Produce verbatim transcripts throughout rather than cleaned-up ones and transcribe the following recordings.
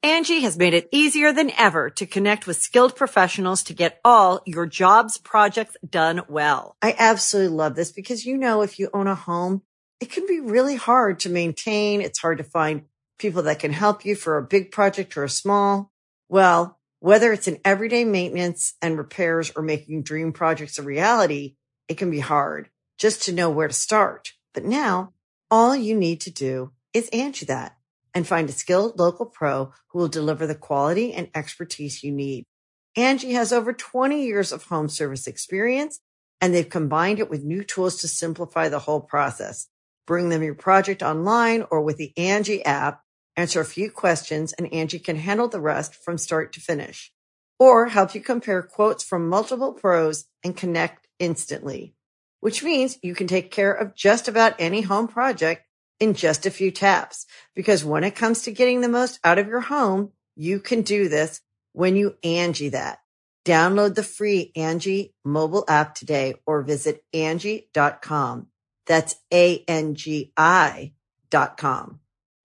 Angie has made it easier than ever to connect with skilled professionals to get all your jobs projects done well. I absolutely love this because, you know, if you own a home, it can be really hard to maintain. It's hard to find people that can help you for a big project or a small. Well, whether it's in everyday maintenance and repairs or making dream projects a reality, it can be hard just to know where to start. But now all you need to do is Angie that and find a skilled local pro who will deliver the quality and expertise you need. Angie has over twenty years of home service experience, and they've combined it with new tools to simplify the whole process. Bring them your project online or with the Angie app, answer a few questions, and Angie can handle the rest from start to finish. Or help you compare quotes from multiple pros and connect instantly, which means you can take care of just about any home project in just a few taps. Because when it comes to getting the most out of your home, you can do this when you Angie that. Download the free Angie mobile app today or visit Angie dot com. That's A N G I dot com.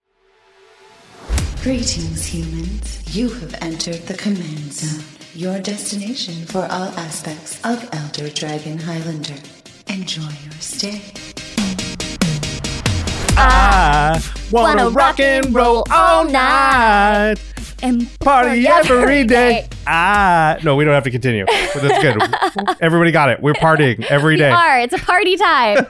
Greetings, humans. You have entered the Command Zone, your destination for all aspects of Elder Dragon Highlander. Enjoy your stay. I wanna rock and roll all night and party every day. Ah, no, we don't have to continue. But that's good. Everybody got it. We're partying every day. We are. It's a party time.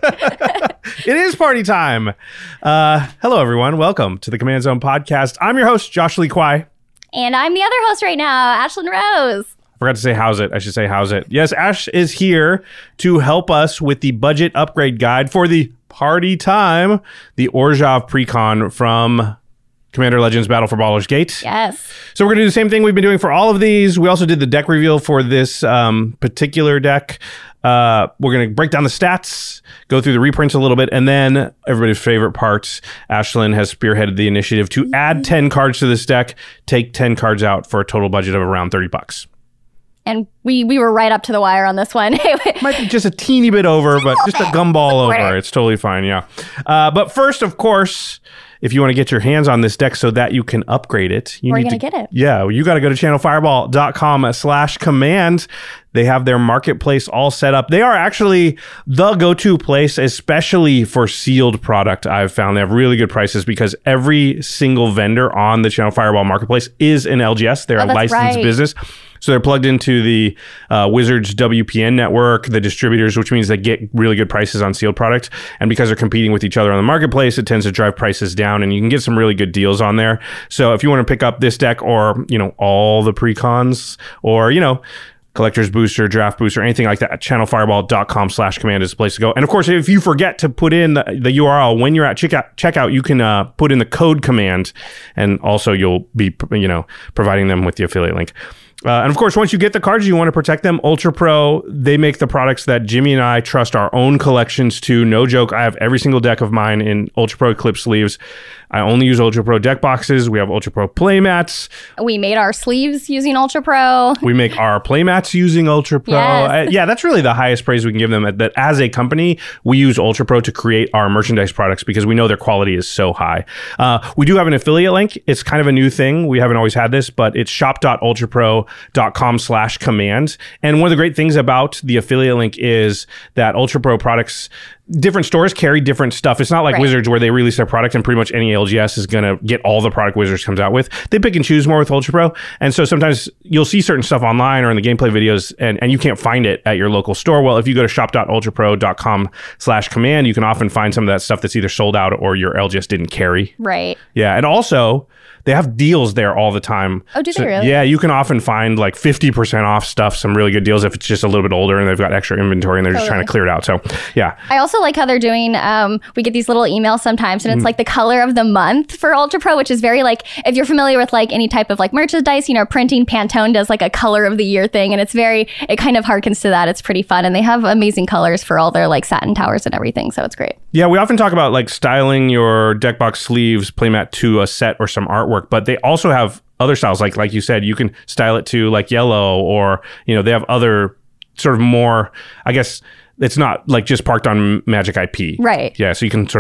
It is party time. Uh, hello, everyone. Welcome to the Command Zone podcast. I'm your host, Josh Lee Kwai. And I'm the other host right now, Ashlyn Rose. I forgot to say how's it. I should say how's it. Yes, Ash is here to help us with the budget upgrade guide for the party time, the Orzhov Precon from Commander Legends Battle for Baldur's Gate. Yes. So we're going to do the same thing we've been doing for all of these. We also did the deck reveal for this um, particular deck. Uh, we're going to break down the stats, go through the reprints a little bit, and then everybody's favorite part, Ashlyn has spearheaded the initiative to add ten cards to this deck, take ten cards out for a total budget of around thirty bucks. And we we were right up to the wire on this one. Might be just a teeny bit over, but just a gumball over. It's totally fine, yeah. Uh, but first, of course, if you want to get your hands on this deck so that you can upgrade it, you Where need are you to gonna get it. Yeah, you got to go to channel fireball dot com slash command. They have their marketplace all set up. They are actually the go-to place, especially for sealed product. I've found they have really good prices because every single vendor on the Channel Fireball marketplace is an L G S. They're oh, a licensed right. business. So they're plugged into the uh, Wizards W P N network, the distributors, which means they get really good prices on sealed products. And because they're competing with each other on the marketplace, it tends to drive prices down, and you can get some really good deals on there. So if you want to pick up this deck or, you know, all the precons or, you know, Collector's Booster, Draft Booster, anything like that, channel fireball dot com slash command is the place to go. And of course, if you forget to put in the, the U R L when you're at checkout, checkout you can uh, put in the code command, and also you'll be, you know, providing them with the affiliate link. Uh, and of course, once you get the cards, you want to protect them. Ultra Pro, they make the products that Jimmy and I trust our own collections to. No joke. I have every single deck of mine in Ultra Pro clip sleeves. I only use Ultra Pro deck boxes. We have Ultra Pro playmats. We made our sleeves using Ultra Pro. We make our playmats using Ultra Pro. Yes. Uh, yeah, that's really the highest praise we can give them. That as a company, we use Ultra Pro to create our merchandise products because we know their quality is so high. Uh, we do have an affiliate link. It's kind of a new thing. We haven't always had this, but it's shop dot ultra pro dot com slash command. And one of the great things about the affiliate link is that Ultra Pro products, different stores carry different stuff. It's not like right. Wizards where they release their product and pretty much any L G S is going to get all the product Wizards comes out with. They pick and choose more with Ultra Pro. And so sometimes you'll see certain stuff online or in the gameplay videos and, and you can't find it at your local store. Well, if you go to shop dot ultra pro dot com slash command, you can often find some of that stuff that's either sold out or your L G S didn't carry. Right. Yeah. And also, they have deals there all the time. Oh, do so, they really? Yeah, you can often find like fifty percent off stuff, some really good deals if it's just a little bit older and they've got extra inventory and they're totally. just trying to clear it out. So, yeah. I also like how they're doing, um, we get these little emails sometimes and it's mm. like the color of the month for Ultra Pro, which is very like, if you're familiar with like any type of like merchandise, you know, printing, Pantone does like a color of the year thing and it's very, it kind of harkens to that. It's pretty fun and they have amazing colors for all their like satin towers and everything. So it's great. Yeah, we often talk about like styling your deck box sleeves playmat to a set or some artwork, but they also have other styles. Like like you said, you can style it to like yellow or, you know, they have other sort of more, I guess it's not like just parked on Magic I P. Right. Yeah, so you can sort of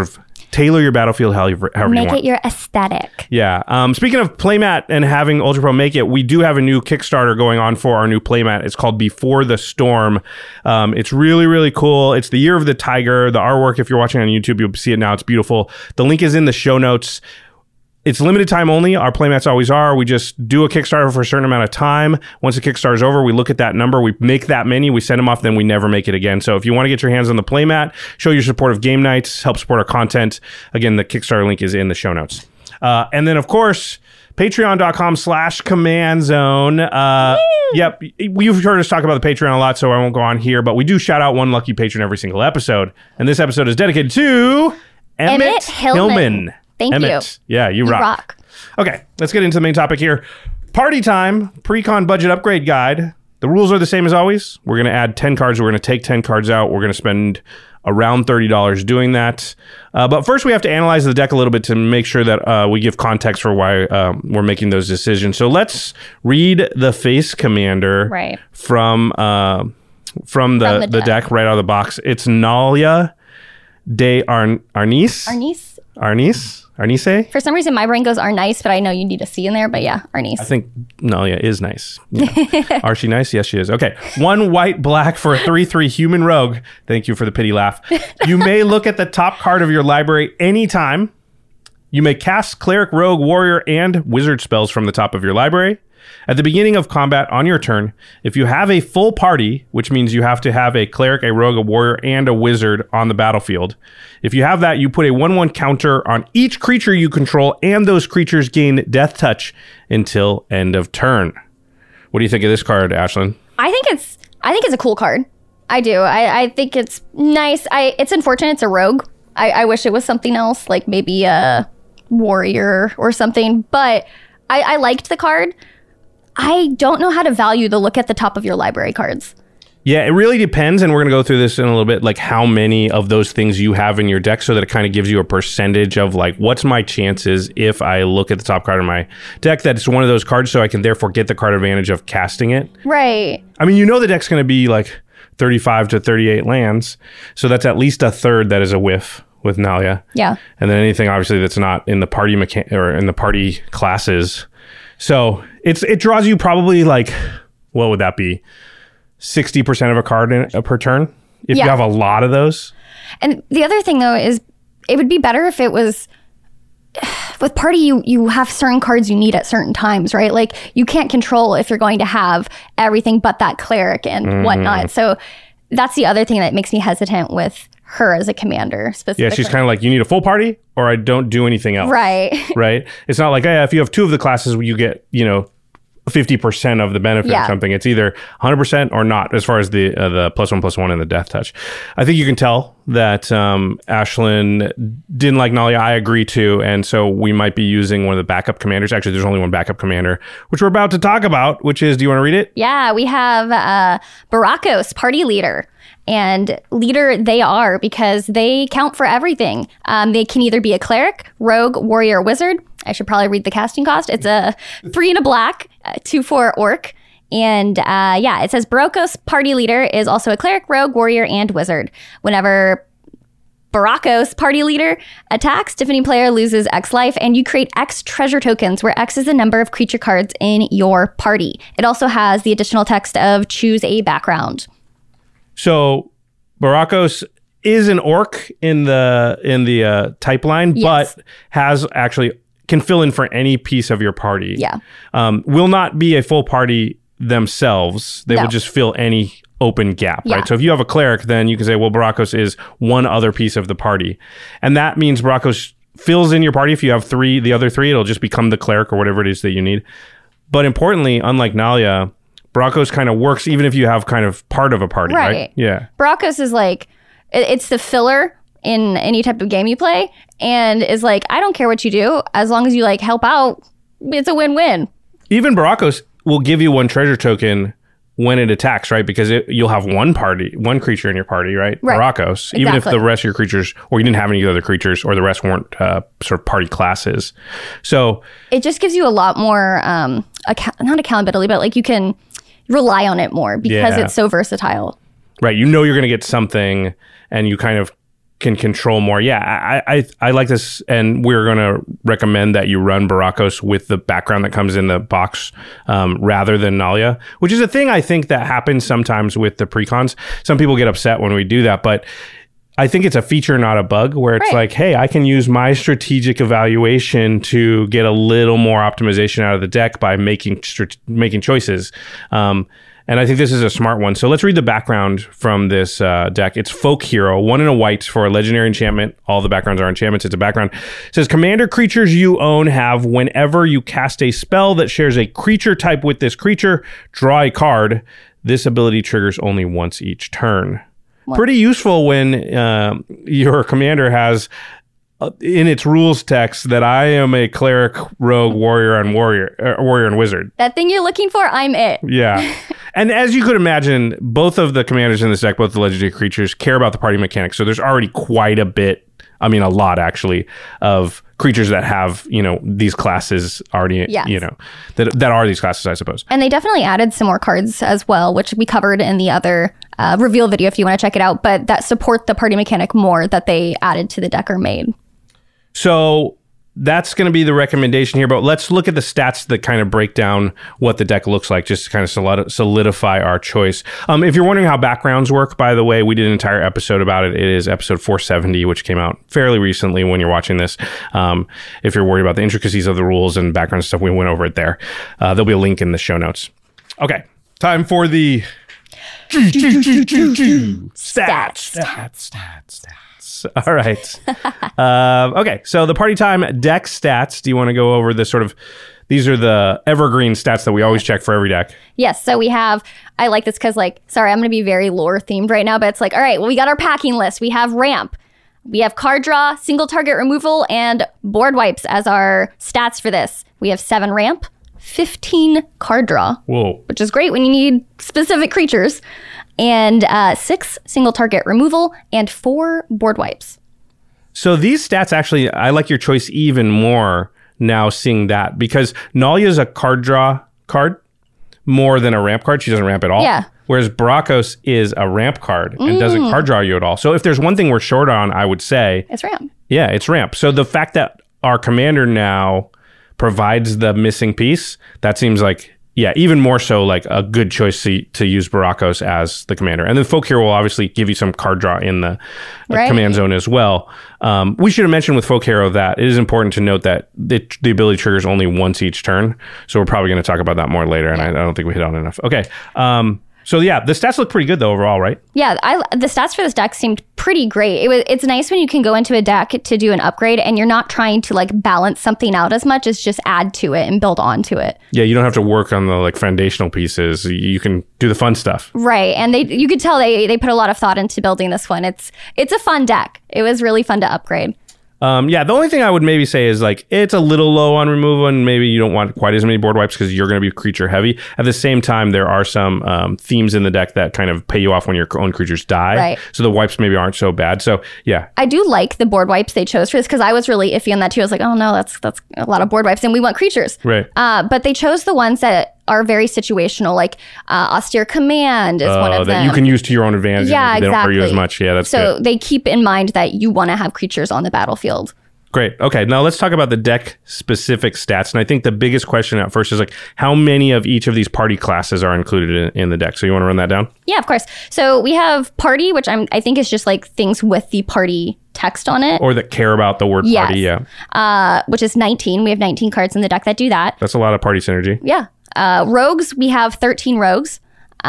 tailor your battlefield however, however you Make want. it your aesthetic. Yeah. Um, speaking of playmat and having Ultra Pro make it, we do have a new Kickstarter going on for our new playmat. It's called Before the Storm. Um, it's really, really cool. It's the Year of the Tiger. The artwork, if you're watching on YouTube, you'll see it now. It's beautiful. The link is in the show notes. It's limited time only. Our playmats always are. We just do a Kickstarter for a certain amount of time. Once the Kickstarter is over, we look at that number, we make that many, we send them off, then we never make it again. So if you want to get your hands on the playmat, show your support of game nights, help support our content, again, the Kickstarter link is in the show notes. Uh, and then, of course, patreon.com slash command zone. Uh, yep. You've heard us talk about the Patreon a lot, so I won't go on here, but we do shout out one lucky patron every single episode. And this episode is dedicated to Emmett, Emmett Hillman. Hillman. Thank Emmett. you. Yeah, you, You rock. rock. Okay, let's get into the main topic here. Party time, pre-con budget upgrade guide. The rules are the same as always. We're going to add ten cards. We're going to take ten cards out. We're going to spend around thirty dollars doing that. Uh, but first, we have to analyze the deck a little bit to make sure that uh, we give context for why um, we're making those decisions. So let's read the face commander Right. from uh, from the, From the the deck. deck right out of the box. It's Nalia de Arn- Arnis. Arnis. Arnis? Arnise? For some reason, my brain goes are nice, but I know you need a C in there. But yeah, Arnis. I think Nalia is nice. Yeah. Are she nice? Yes, she is. Okay. One white, black for a three three human rogue. Thank you for the pity laugh. You may look at the top card of your library anytime. You may cast cleric, rogue, warrior, and wizard spells from the top of your library. At the beginning of combat on your turn, if you have a full party, which means you have to have a cleric, a rogue, a warrior, and a wizard on the battlefield. If you have that, you put a one one counter on each creature you control, and those creatures gain death touch until end of turn. What do you think of this card, Ashlyn? I think it's I think it's a cool card. I do. I, I think it's nice. I it's unfortunate it's a rogue. I, I wish it was something else, like maybe a warrior or something. But I, I liked the card. I don't know how to value the look at the top of your library cards. Yeah, it really depends, and we're going to go through this in a little bit, like how many of those things you have in your deck so that it kind of gives you a percentage of like, what's my chances if I look at the top card of my deck that it's one of those cards so I can therefore get the card advantage of casting it. Right. I mean, you know the deck's going to be like thirty-five to thirty-eight lands, so that's at least a third that is a whiff with Nalia. Yeah. And then anything obviously that's not in the party mechan- or in the party classes. So it's it draws you probably like, what would that be? sixty percent of a card in, uh, per turn if Yeah. you have a lot of those. And the other thing though is it would be better if it was with party you you have certain cards you need at certain times, right? Like you can't control if you're going to have everything but that cleric and Mm-hmm. whatnot. So that's the other thing that makes me hesitant with her as a commander specifically. Yeah, she's kind of like, you need a full party or I don't do anything else. right. Right? It's not like, hey, if you have two of the classes, you get, you know, fifty percent of the benefit Yeah. or something. It's either one hundred percent or not as far as the uh, the plus one, plus one and the death touch. I think you can tell that um, Ashlyn didn't like Nalia. I agree too. And so we might be using one of the backup commanders. Actually, there's only one backup commander, which we're about to talk about, which is, do you want to read it? Yeah, we have uh, Barakos, party leader. And leader they are because they count for everything. Um, they can either be a cleric, rogue, warrior, wizard. I should probably read the casting cost. It's a three and a black, uh, two for orc. And uh, yeah, it says Barakos, party leader, is also a cleric, rogue, warrior, and wizard. Whenever Barakos, party leader, attacks, Tiffany player loses X life, and you create X treasure tokens, where X is the number of creature cards in your party. It also has the additional text of choose a background. So Barakos is an orc in the in the uh, type line, Yes. but has actually can fill in for any piece of your party. Yeah. Um, will not be a full party themselves. They No. will just fill any open gap, Yeah. right? So if you have a cleric, then you can say, well, Barakos is one other piece of the party. And that means Barakos fills in your party. If you have three, the other three, it'll just become the cleric or whatever it is that you need. But importantly, unlike Nalia, Barakos kind of works even if you have kind of part of a party, right? Right. Yeah. Barakos is like, it- it's the filler in any type of game you play, and is like, I don't care what you do, as long as you like help out, it's a win-win. Even Barakos will give you one treasure token when it attacks, right? Because it, you'll have one party, one creature in your party, right? Right. Barakos, even if Exactly. the rest of your creatures, or you didn't have any other creatures, or the rest weren't uh, sort of party classes. So It just gives you a lot more, um, account- not accountability, but like you can rely on it more because Yeah. it's so versatile. right, you know you're going to get something, and you kind of can control more. Yeah, I, I I like this, and we're going to recommend that you run Barakos with the background that comes in the box um, rather than Nalia, which is a thing I think that happens sometimes with the precons. Some people get upset when we do that, but I think it's a feature, not a bug, where it's right. like, hey, I can use my strategic evaluation to get a little more optimization out of the deck by making strat- making choices. Um, And I think this is a smart one. So let's read the background from this uh, deck. It's Folk Hero, one and a white for a legendary enchantment. All the backgrounds are enchantments. It's a background. It says, commander creatures you own have, whenever you cast a spell that shares a creature type with this creature, draw a card. This ability triggers only once each turn. What? Pretty useful when uh, your commander has uh, in its rules text that I am a cleric, rogue, warrior, and warrior, uh, warrior and wizard. That thing you're looking for, I'm it. Yeah. And as you could imagine, both of the commanders in this deck, both the legendary creatures, care about the party mechanics. So there's already quite a bit, I mean, a lot actually, of creatures that have, you know, these classes already, yes. you know, that that are these classes, I suppose. And they definitely added some more cards as well, which we covered in the other uh, reveal video if you want to check it out, but that support the party mechanic more that they added to the deck or made. So that's going to be the recommendation here, but let's look at the stats that kind of break down what the deck looks like, just to kind of solidify our choice. Um, if you're wondering how backgrounds work, by the way, we did an entire episode about it. It is episode four seventy, which came out fairly recently when you're watching this. Um, if you're worried about the intricacies of the rules and background stuff, we went over it there. Uh, there'll be a link in the show notes. Okay, time for the stats. Stats, stats, stats. All right. uh, okay. So the party time deck stats. Do you want to go over the sort of, these are the evergreen stats that we always check for every deck. Yes. So we have, I like this because like, sorry, I'm going to be very lore themed right now, but it's like, all right, well, we got our packing list. We have ramp. We have card draw, single target removal, and board wipes as our stats for this. We have seven ramp, fifteen card draw. Whoa. Which is great when you need specific creatures. And uh, six single target removal and four board wipes. So these stats actually, I like your choice even more now seeing that, because Nalia is a card draw card more than a ramp card. She doesn't ramp at all. Yeah. Whereas Barakos is a ramp card and mm. doesn't card draw you at all. So if there's one thing we're short on, I would say it's ramp. Yeah, it's ramp. So the fact that our commander now provides the missing piece, that seems like, yeah, even more so like a good choice to, to use Barakos as the commander. And then Folk Hero will obviously give you some card draw in the right. command zone as well. Um, we should have mentioned with Folk Hero that it is important to note that it, the ability triggers only once each turn. So we're probably going to talk about that more later, and I, I don't think we hit on it enough. Okay. Um, so yeah, the stats look pretty good though overall, right? Yeah, I, the stats for this deck seemed pretty great. It was. It's nice when you can go into a deck to do an upgrade and you're not trying to like balance something out as much as just add to it and build onto it. Yeah, you don't have to work on the like foundational pieces. You can do the fun stuff. Right, and they you could tell they they put a lot of thought into building this one. It's it's a fun deck. It was really fun to upgrade. Um, yeah, the only thing I would maybe say is like it's a little low on removal, and maybe you don't want quite as many board wipes because you're going to be creature heavy. At the same time, there are some um, themes in the deck that kind of pay you off when your own creatures die. Right. So the wipes maybe aren't so bad. So yeah, I do like the board wipes they chose for this because I was really iffy on that too. I was like, oh no, that's that's a lot of board wipes, and we want creatures. Right. Uh, but they chose the ones that are very situational, like uh, Austere Command is uh, one of that them. You can use to your own advantage. Yeah, and they exactly. don't hurt you as much. Yeah, that's so good. They keep in mind that you want to have creatures on the battlefield. Great. Okay, now let's talk about the deck specific stats. And I think the biggest question at first is like, how many of each of these party classes are included in, in the deck? So you want to run that down? Yeah, of course. So we have party, which I'm, I think is just like things with the party text on it. Or that care about the word yes. party, yeah. Uh, which is nineteen. We have nineteen cards in the deck that do that. That's a lot of party synergy. Yeah. Uh, rogues, we have thirteen rogues.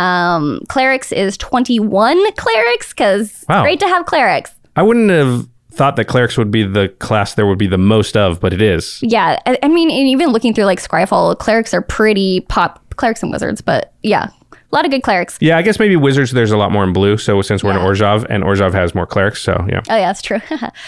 Um, clerics is twenty-one clerics, because wow. it's great to have clerics. I wouldn't have thought that clerics would be the class there would be the most of, but it is. Yeah, I, I mean, and even looking through like Scryfall, clerics are pretty pop, clerics and wizards, but yeah, a lot of good clerics. Yeah, I guess maybe wizards, there's a lot more in blue, so since we're yeah. in Orzhov, and Orzhov has more clerics, so yeah. Oh yeah, that's true.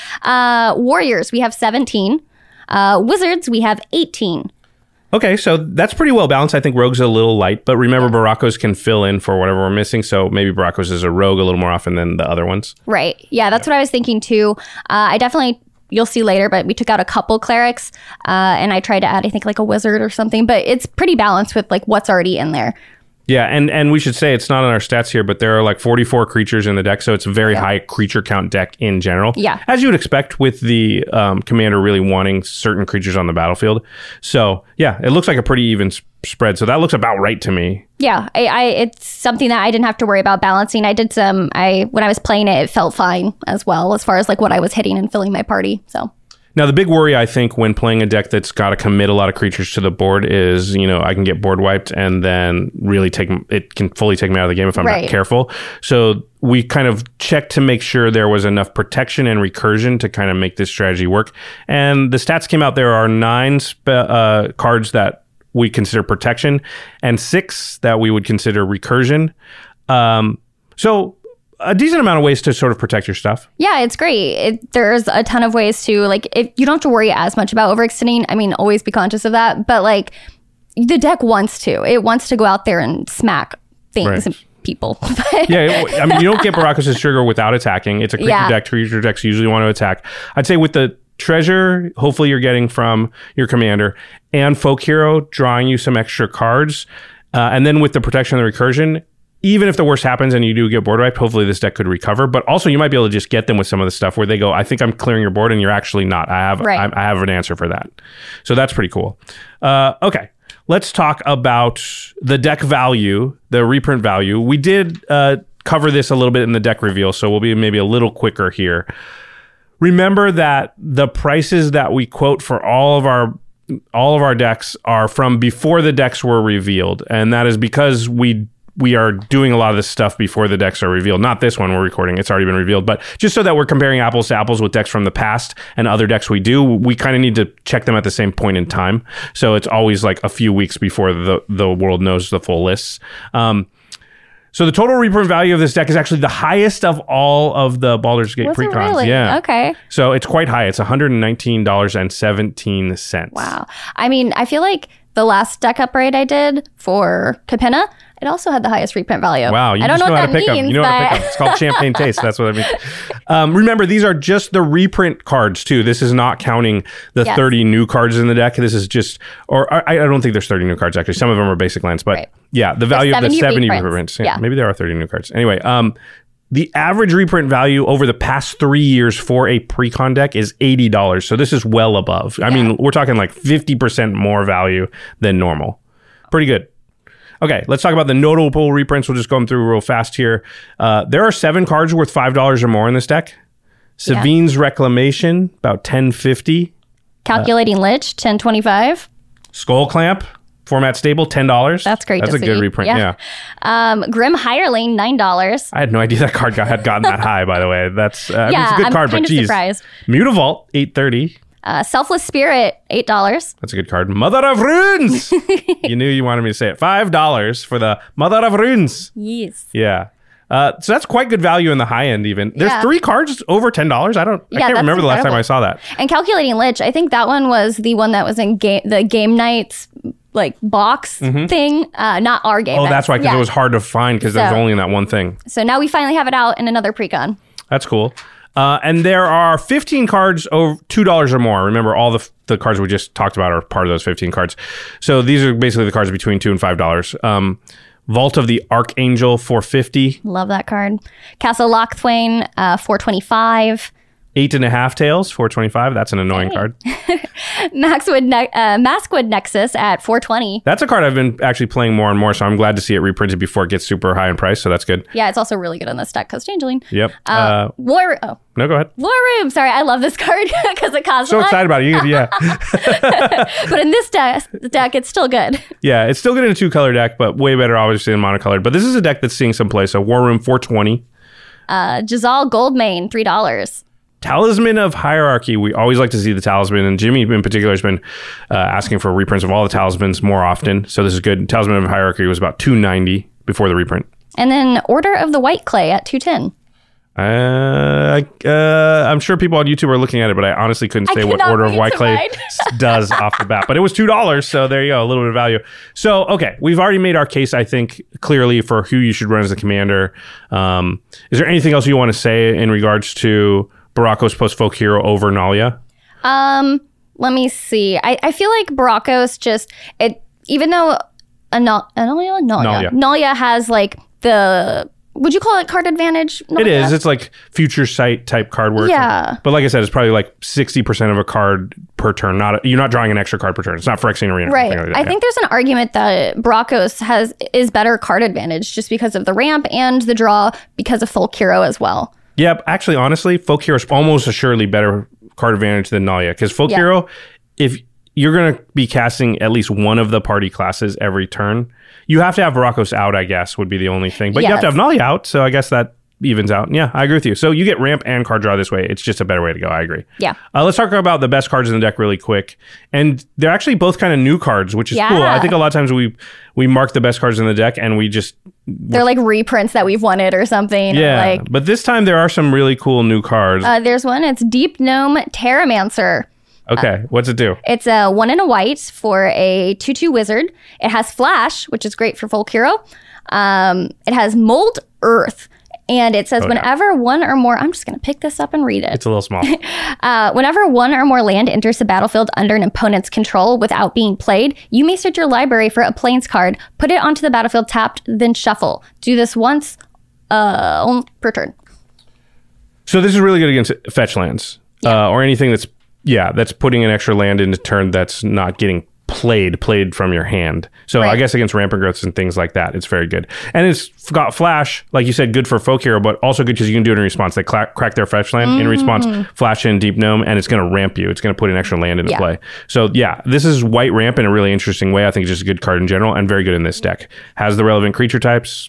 uh, warriors, we have seventeen. Uh, wizards, we have eighteen. Okay, so that's pretty well balanced. I think rogue's a little light, but remember Barakos can fill in for whatever we're missing, so maybe Barakos is a rogue a little more often than the other ones. Right. Yeah, that's yeah. what I was thinking too. Uh, I definitely, you'll see later, but we took out a couple clerics, uh, and I tried to add, I think, like a wizard or something, but it's pretty balanced with like what's already in there. Yeah, and, and we should say it's not on our stats here, but there are like forty-four creatures in the deck, so it's a very yeah. high creature count deck in general. Yeah. As you would expect with the um, commander really wanting certain creatures on the battlefield. So, yeah, it looks like a pretty even sp- spread. So that looks about right to me. Yeah, I, I it's something that I didn't have to worry about balancing. I did some, I when I was playing it, it felt fine as well as far as like what I was hitting and filling my party, so... Now, the big worry, I think, when playing a deck that's got to commit a lot of creatures to the board is, you know, I can get board wiped and then really take it can fully take me out of the game if I'm right. not careful. So we kind of checked to make sure there was enough protection and recursion to kind of make this strategy work. And the stats came out. There are nine spe- uh, cards that we consider protection and six that we would consider recursion. Um, so... a decent amount of ways to sort of protect your stuff. Yeah, it's great. It, there's a ton of ways to, like, if you don't have to worry as much about overextending. I mean, always be conscious of that. But, like, the deck wants to. It wants to go out there and smack things right. and people. yeah, I mean, you don't get Barakos' Trigger without attacking. It's a creature yeah. deck. Creature decks usually want to attack. I'd say with the treasure, hopefully you're getting from your commander, and Folk Hero drawing you some extra cards. Uh, and then with the protection and the recursion, even if the worst happens and you do get board wiped, hopefully this deck could recover. But also you might be able to just get them with some of the stuff where they go, I think I'm clearing your board, and you're actually not. I have right. I, I have an answer for that. So that's pretty cool. Uh, okay, let's talk about the deck value, the reprint value. We did uh, cover this a little bit in the deck reveal, so we'll be maybe a little quicker here. Remember that the prices that we quote for all of our all of our decks are from before the decks were revealed, and that is because we we are doing a lot of this stuff before the decks are revealed. Not this one we're recording. It's already been revealed. But just so that we're comparing apples to apples with decks from the past and other decks we do, we kind of need to check them at the same point in time. So it's always like a few weeks before the, the world knows the full lists. Um, so the total reprint value of this deck is actually the highest of all of the Baldur's Gate Was it precons. Really? Yeah. Okay. So it's quite high. It's one hundred nineteen dollars and seventeen cents. Wow. I mean, I feel like the last deck upgrade I did for Capenna, it also had the highest reprint value. Wow, you I don't just know, know what how that to pick means, them. You know but... how to pick them. It's called champagne taste. That's what I mean. Um, remember, these are just the reprint cards, too. This is not counting the yes. thirty new cards in the deck. This is just, or I, I don't think there's thirty new cards, actually. Some of them are basic lands, but right. yeah, the value of the seventy reprints. reprints yeah, yeah. Maybe there are thirty new cards. Anyway, um, the average reprint value over the past three years for a precon deck is eighty dollars. So this is well above. I yeah. mean, we're talking like fifty percent more value than normal. Pretty good. Okay, let's talk about the notable reprints. We'll just go them through real fast here. Uh, there are seven cards worth five dollars or more in this deck. Savine's yeah. Reclamation, about ten fifty. Calculating uh, Lich, ten twenty-five. Skull Clamp, format stable, ten dollars. That's great. That's to a see. good reprint, yeah. yeah. Um, Grim Hireling, nine dollars. I had no idea that card got, had gotten that high, by the way. That's uh, I yeah, mean, it's a good I'm card, kind but of geez. surprised. Mutavault, eight thirty. Uh, Selfless Spirit, eight dollars. That's a good card. Mother of Runes! You knew you wanted me to say it. five dollars for the Mother of Runes. Yes. Yeah. Uh, so that's quite good value in the high end even. There's yeah. three cards over ten dollars. I don't. Yeah, I can't remember incredible. the last time I saw that. And Calculating Lich, I think that one was the one that was in game, the Game Nights like box mm-hmm. thing, uh, not our Game Oh, Nights. that's why, because yeah. it was hard to find because so, there was only in that one thing. So now we finally have it out in another precon. That's cool. Uh, and there are fifteen cards over two dollars or more. Remember, all the the cards we just talked about are part of those fifteen cards. So these are basically the cards between two dollars and five dollars. Um, Vault of the Archangel, four fifty. Love that card. Castle Lochthwain, uh, four twenty-five. Eight and a half tails, four twenty-five. That's an annoying hey. card. Maxwood ne- uh, Maskwood Nexus at four twenty. That's a card I've been actually playing more and more, so I'm glad to see it reprinted before it gets super high in price, so that's good. Yeah, it's also really good on this deck because Changeling. Yep. Uh, uh, War. Oh. No, go ahead. War Room. Sorry, I love this card because it costs so a lot. excited about it. You, yeah. But in this de- deck, it's still good. Yeah, it's still good in a two-color deck, but way better, obviously, in monocolored. But this is a deck that's seeing some play, so War Room, four twenty. Uh, Jazal Goldmane, three dollars. Talisman of Hierarchy. We always like to see the talisman, and Jimmy in particular has been uh, asking for reprints of all the talismans more often, so this is good. Talisman of Hierarchy was about two ninety before the reprint. And then Order of the White Clay at two ten. Uh, uh, I'm sure people on YouTube are looking at it, but I honestly couldn't say what Order of White Clay does off the bat. But it was two dollars, so there you go, a little bit of value. So, okay, we've already made our case, I think, clearly for who you should run as the commander. Um, is there anything else you want to say in regards to Barakos post Folk Hero over Nalia? Um, let me see. I, I feel like Barakos just, it even though Anal- Analia? Nalia. Nalia. Nalia has like the, would you call it card advantage? Nalia? It is. It's like future sight type card work. Yeah. But like I said, it's probably like sixty percent of a card per turn. Not a, You're not drawing an extra card per turn. It's not Phyrexian Arena. Right. Like I think there's an argument that Brakos has is better card advantage just because of the ramp and the draw because of Folk Hero as well. Yeah, actually, honestly, Folk Hero is almost assuredly better card advantage than Nalia. Because Folk Yeah. Hero, if you're going to be casting at least one of the party classes every turn, you have to have Brakos out, I guess, would be the only thing. But you have to Yes. have Nalia out, so I guess that evens out. Yeah, I agree with you. So you get ramp and card draw this way. It's just a better way to go. I agree. Yeah. Uh, let's talk about the best cards in the deck really quick. And they're actually both kind of new cards, which is Yeah. cool. I think a lot of times we we mark the best cards in the deck and we just They're like reprints that we've wanted or something. yeah. Like, But this time there are some really cool new cards. uh, there's one. It's Deep Gnome Terramancer. okay, what's it do? It's a one and a white for a two two wizard. It has Flash, which is great for Folk Hero. Um, it has Mold Earth. And it says Oh, yeah. whenever one or more, I'm just going to pick this up and read it. It's a little small. Uh, whenever one or more land enters the battlefield under an opponent's control without being played, you may search your library for a plains card, put it onto the battlefield tapped, then shuffle. Do this once uh, per turn. So this is really good against fetch lands uh, or anything that's yeah that's putting an extra land into turn that's not getting played played from your hand. So I Right. guess against rampant growths and things like that, it's very good. And it's got Flash, like you said, good for Folk Hero, but also good because you can do it in response. They cla- crack their fetch land in response, Flash in Deep Gnome, and it's going to ramp you. It's going to put an extra land into Yeah. play. So yeah, this is white ramp in a really interesting way. I think it's just a good card in general and very good in this deck. Has the relevant creature types.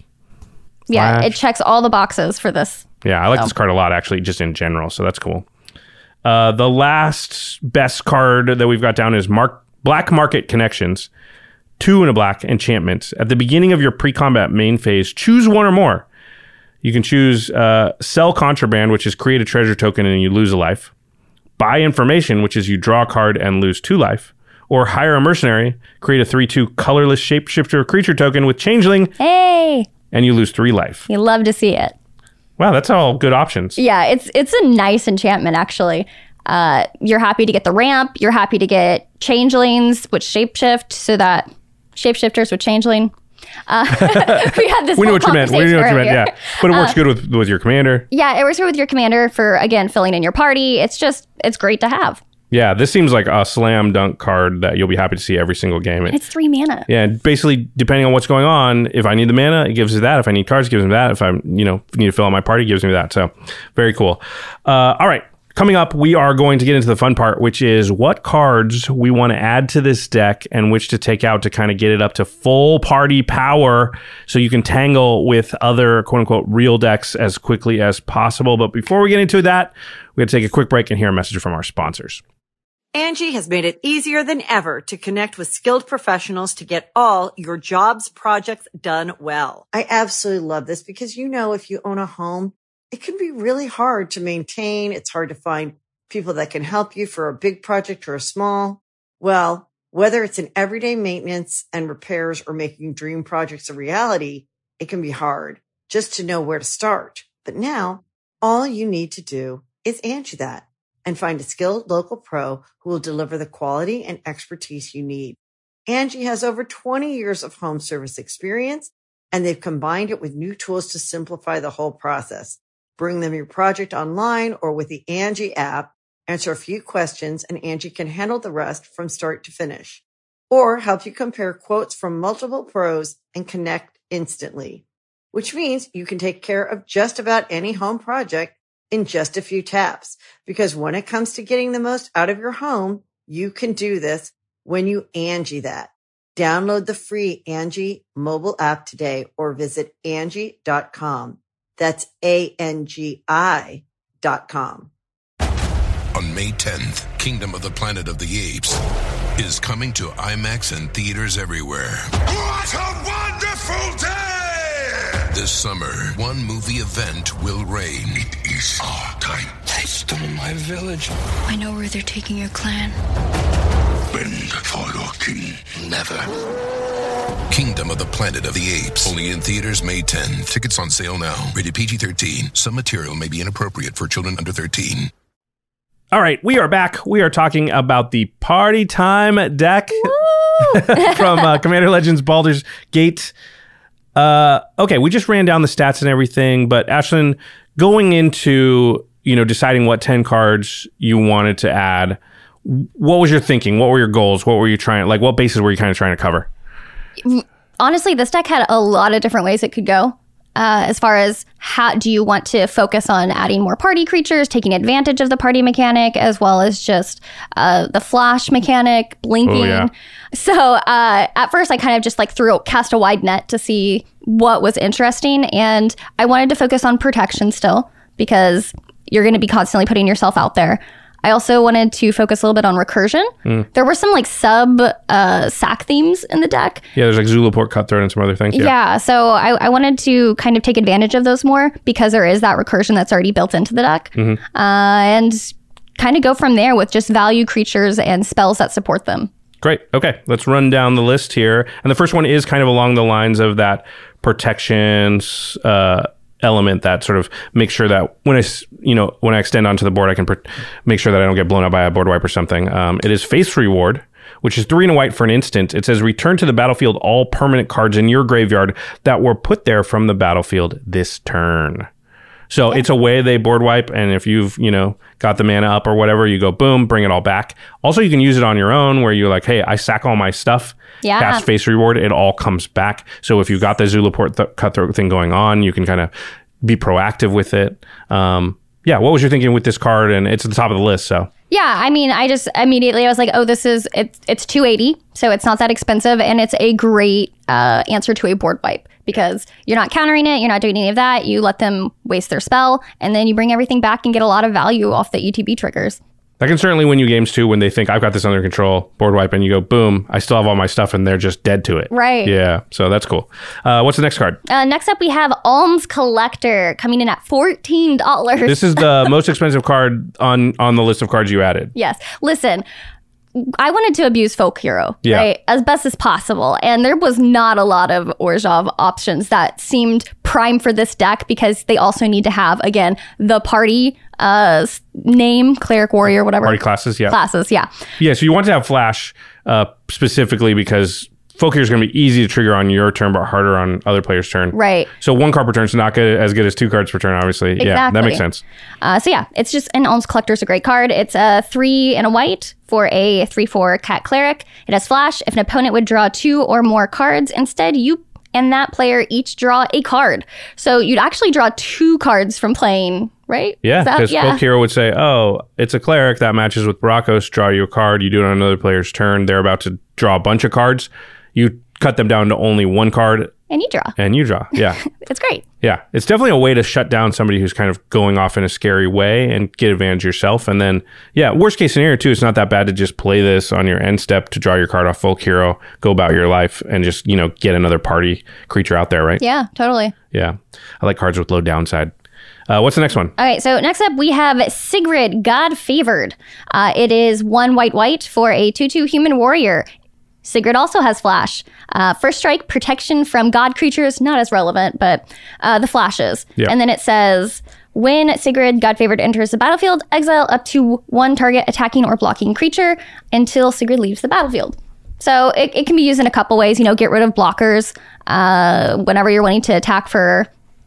Yeah, Flash. it checks all the boxes for this. Yeah, I like this card a lot, actually, just in general. So that's cool. Uh, the last best card that we've got down is Mark Black Market Connections. Two and a black enchantments. At the beginning of your pre-combat main phase, choose one or more. You can choose uh, Sell Contraband, which is create a treasure token and you lose a life. Buy Information, which is you draw a card and lose two life. Or Hire a Mercenary, create a three two colorless shapeshifter creature token with Changeling, Hey, and you lose three life. you love to see it. Wow, that's all good options. Yeah, it's it's a nice enchantment, actually. Uh, you're happy to get the ramp. You're happy to get changelings, which shapeshift, so that shapeshifters with changeling. Uh, we had this. We know whole what you meant. We conversation know what you meant. earlier. Yeah, but it works good with with your commander. Yeah, it works good with your commander for, again, filling in your party. It's just, it's great to have. Yeah, this seems like a slam dunk card that you'll be happy to see every single game. It, It's three mana. yeah, basically, depending on what's going on, if I need the mana, it gives me that. If I need cards, it gives me that. If I you know need to fill out my party, it gives me that. So, very cool. Uh, all right. Coming up, we are going to get into the fun part, which is what cards we want to add to this deck and which to take out to kind of get it up to full party power so you can tangle with other quote-unquote real decks as quickly as possible. But before we get into that, we're going to take a quick break and hear a message from our sponsors. Angie has made it easier than ever to connect with skilled professionals to get all your jobs projects done well. I absolutely love this because, you know, if you own a home, it can be really hard to maintain. It's hard to find people that can help you for a big project or a small. Well, whether it's in everyday maintenance and repairs or making dream projects a reality, it can be hard just to know where to start. But now all you need to do is Angie that and find a skilled local pro who will deliver the quality and expertise you need. Angie has over twenty years of home service experience, and they've combined it with new tools to simplify the whole process. Bring them your project online or with the Angie app, answer a few questions, and Angie can handle the rest from start to finish. Or help you compare quotes from multiple pros and connect instantly, which means you can take care of just about any home project in just a few taps. Because when it comes to getting the most out of your home, you can do this when you Angie that. Download the free Angie mobile app today or visit Angie dot com. That's A N G I dot com. On May tenth, Kingdom of the Planet of the Apes is coming to IMAX and theaters everywhere. What a wonderful day! This summer, one movie event will reign. It is our time. They stole my village. I know where they're taking your clan. Bend for your king. Never. Kingdom of the Planet of the Apes. Only in theaters May tenth. Tickets on sale now. Rated P G thirteen. Some material may be inappropriate for children under thirteen. All right, we are back. We are talking about the Party Time deck from uh, Commander Legends Baldur's Gate. Uh, okay, we just ran down the stats and everything, but Ashlyn, going into, you know, deciding what ten cards you wanted to add, what was your thinking? What were your goals? What were you trying, like what bases were you kind of trying to cover? Honestly, this deck had a lot of different ways it could go. Uh, as far as how do you want to focus on adding more party creatures, taking advantage of the party mechanic, as well as just uh, the flash mechanic, blinking. Oh, yeah. So uh, at first, I kind of just like threw cast a wide net to see what was interesting, and I wanted to focus on protection still because you're going to be constantly putting yourself out there. I also wanted to focus a little bit on recursion. Mm. There were some like sub uh, sack themes in the deck. Yeah, there's like Zulaport, Cutthroat, and some other things. Yeah, yeah so I, I wanted to kind of take advantage of those more because there is that recursion that's already built into the deck. Mm-hmm. Uh, and kind of go from there with just value creatures and spells that support them. Great. Okay, let's run down the list here. And the first one is kind of along the lines of that protections uh element that sort of makes sure that when I, you know, when I extend onto the board, I can pr- make sure that I don't get blown up by a board wipe or something. Um, it is Face Reward, which is three and a white for an instant. It says return to the battlefield all permanent cards in your graveyard that were put there from the battlefield this turn. So yeah. It's a way they board wipe, and if you've, you know, got the mana up or whatever, you go boom, bring it all back. Also, you can use it on your own where you're like, hey, I sack all my stuff. Yeah. Cast Face Reward, it all comes back. So if you've got the Zulaport th- Cutthroat thing going on, you can kind of be proactive with it. Um, yeah, what was your thinking with this card? And it's at the top of the list, so. Yeah, I mean, I just immediately, I was like, oh, this is, it's it's two hundred eighty, so it's not that expensive, and it's a great uh, answer to a board wipe, because you're not countering it, you're not doing any of that, you let them waste their spell, and then you bring everything back and get a lot of value off the E T B triggers. That can certainly win you games too when they think I've got this under control, board wipe, and you go, boom, I still have all my stuff and they're just dead to it. Right. Yeah, so that's cool. Uh, what's the next card? Uh, next up, we have Alms Collector coming in at fourteen dollars. This is the most expensive card on, on the list of cards you added. Yes. Listen, I wanted to abuse Folk Hero, yeah. right, as best as possible. And there was not a lot of Orzhov options that seemed prime for this deck because they also need to have, again, the party uh, name, Cleric, Warrior, whatever. Party classes, yeah. Classes, yeah. Yeah, so you want to have Flash uh, specifically because Folk Hero is going to be easy to trigger on your turn, but harder on other players' turn. Right. So one card per turn is not good as good as two cards per turn, obviously. Exactly. Yeah, that makes sense. Uh, so yeah, it's just an Alms Collector is a great card. It's a three and a white for a three four cat cleric. It has Flash. If an opponent would draw two or more cards, instead you and that player each draw a card. So you'd actually draw two cards from playing, right? Yeah, because yeah. Folk Hero would say, oh, it's a cleric that matches with Brakos. Draw you a card. You do it on another player's turn. They're about to draw a bunch of cards. You cut them down to only one card. And you draw. And you draw, yeah. It's great. Yeah, it's definitely a way to shut down somebody who's kind of going off in a scary way and get advantage yourself. And then, yeah, worst case scenario too, it's not that bad to just play this on your end step to draw your card off Folk Hero, go about your life, and just, you know, get another party creature out there, right? Yeah, totally. Yeah, I like cards with low downside. Uh, what's the next one? All right, so next up we have Sigrid, God Favored. Uh, it is one white white for a two two human warrior. Sigrid also has Flash. Uh, first strike, protection from god creatures, not as relevant, but uh, the flashes. Yep. And then it says, when Sigrid, God Favored, enters the battlefield, exile up to one target attacking or blocking creature until Sigrid leaves the battlefield. So it, it can be used in a couple ways. You know, get rid of blockers uh, whenever you're wanting to attack for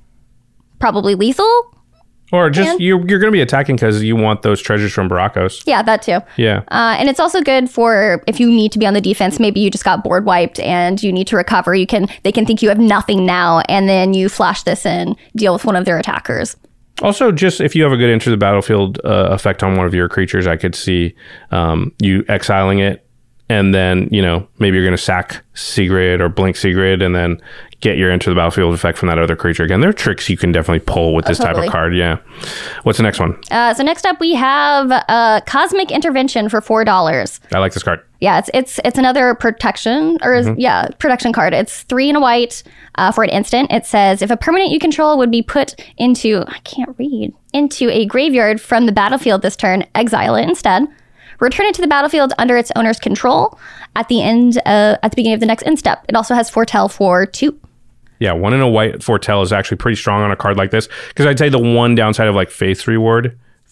probably lethal. Or just, and, you're, you're going to be attacking because you want those treasures from Brakos. Yeah, that too. Yeah. Uh, and it's also good for if you need to be on the defense. Maybe you just got board wiped and you need to recover. You can They can think you have nothing now, and then you flash this in, deal with one of their attackers. Also, just if you have a good enter the battlefield uh, effect on one of your creatures, I could see um, you exiling it. And then, you know, maybe you're going to sack Sigrid or blink Sigrid and then get your enter the battlefield effect from that other creature. Again, there are tricks you can definitely pull with this oh, totally. type of card. Yeah. What's the next one? Uh, so next up, we have uh, Cosmic Intervention for four dollars. I like this card. Yeah, it's it's it's another protection, or mm-hmm. yeah, protection card. It's three and a white uh, for an instant. It says, if a permanent you control would be put into, I can't read, into a graveyard from the battlefield this turn, exile it instead. Return it to the battlefield under its owner's control at the end, uh, at the beginning of the next end step. It also has Foretell for two. Yeah, one in a white Foretell is actually pretty strong on a card like this. Because I'd say the one downside of like Faith Reward,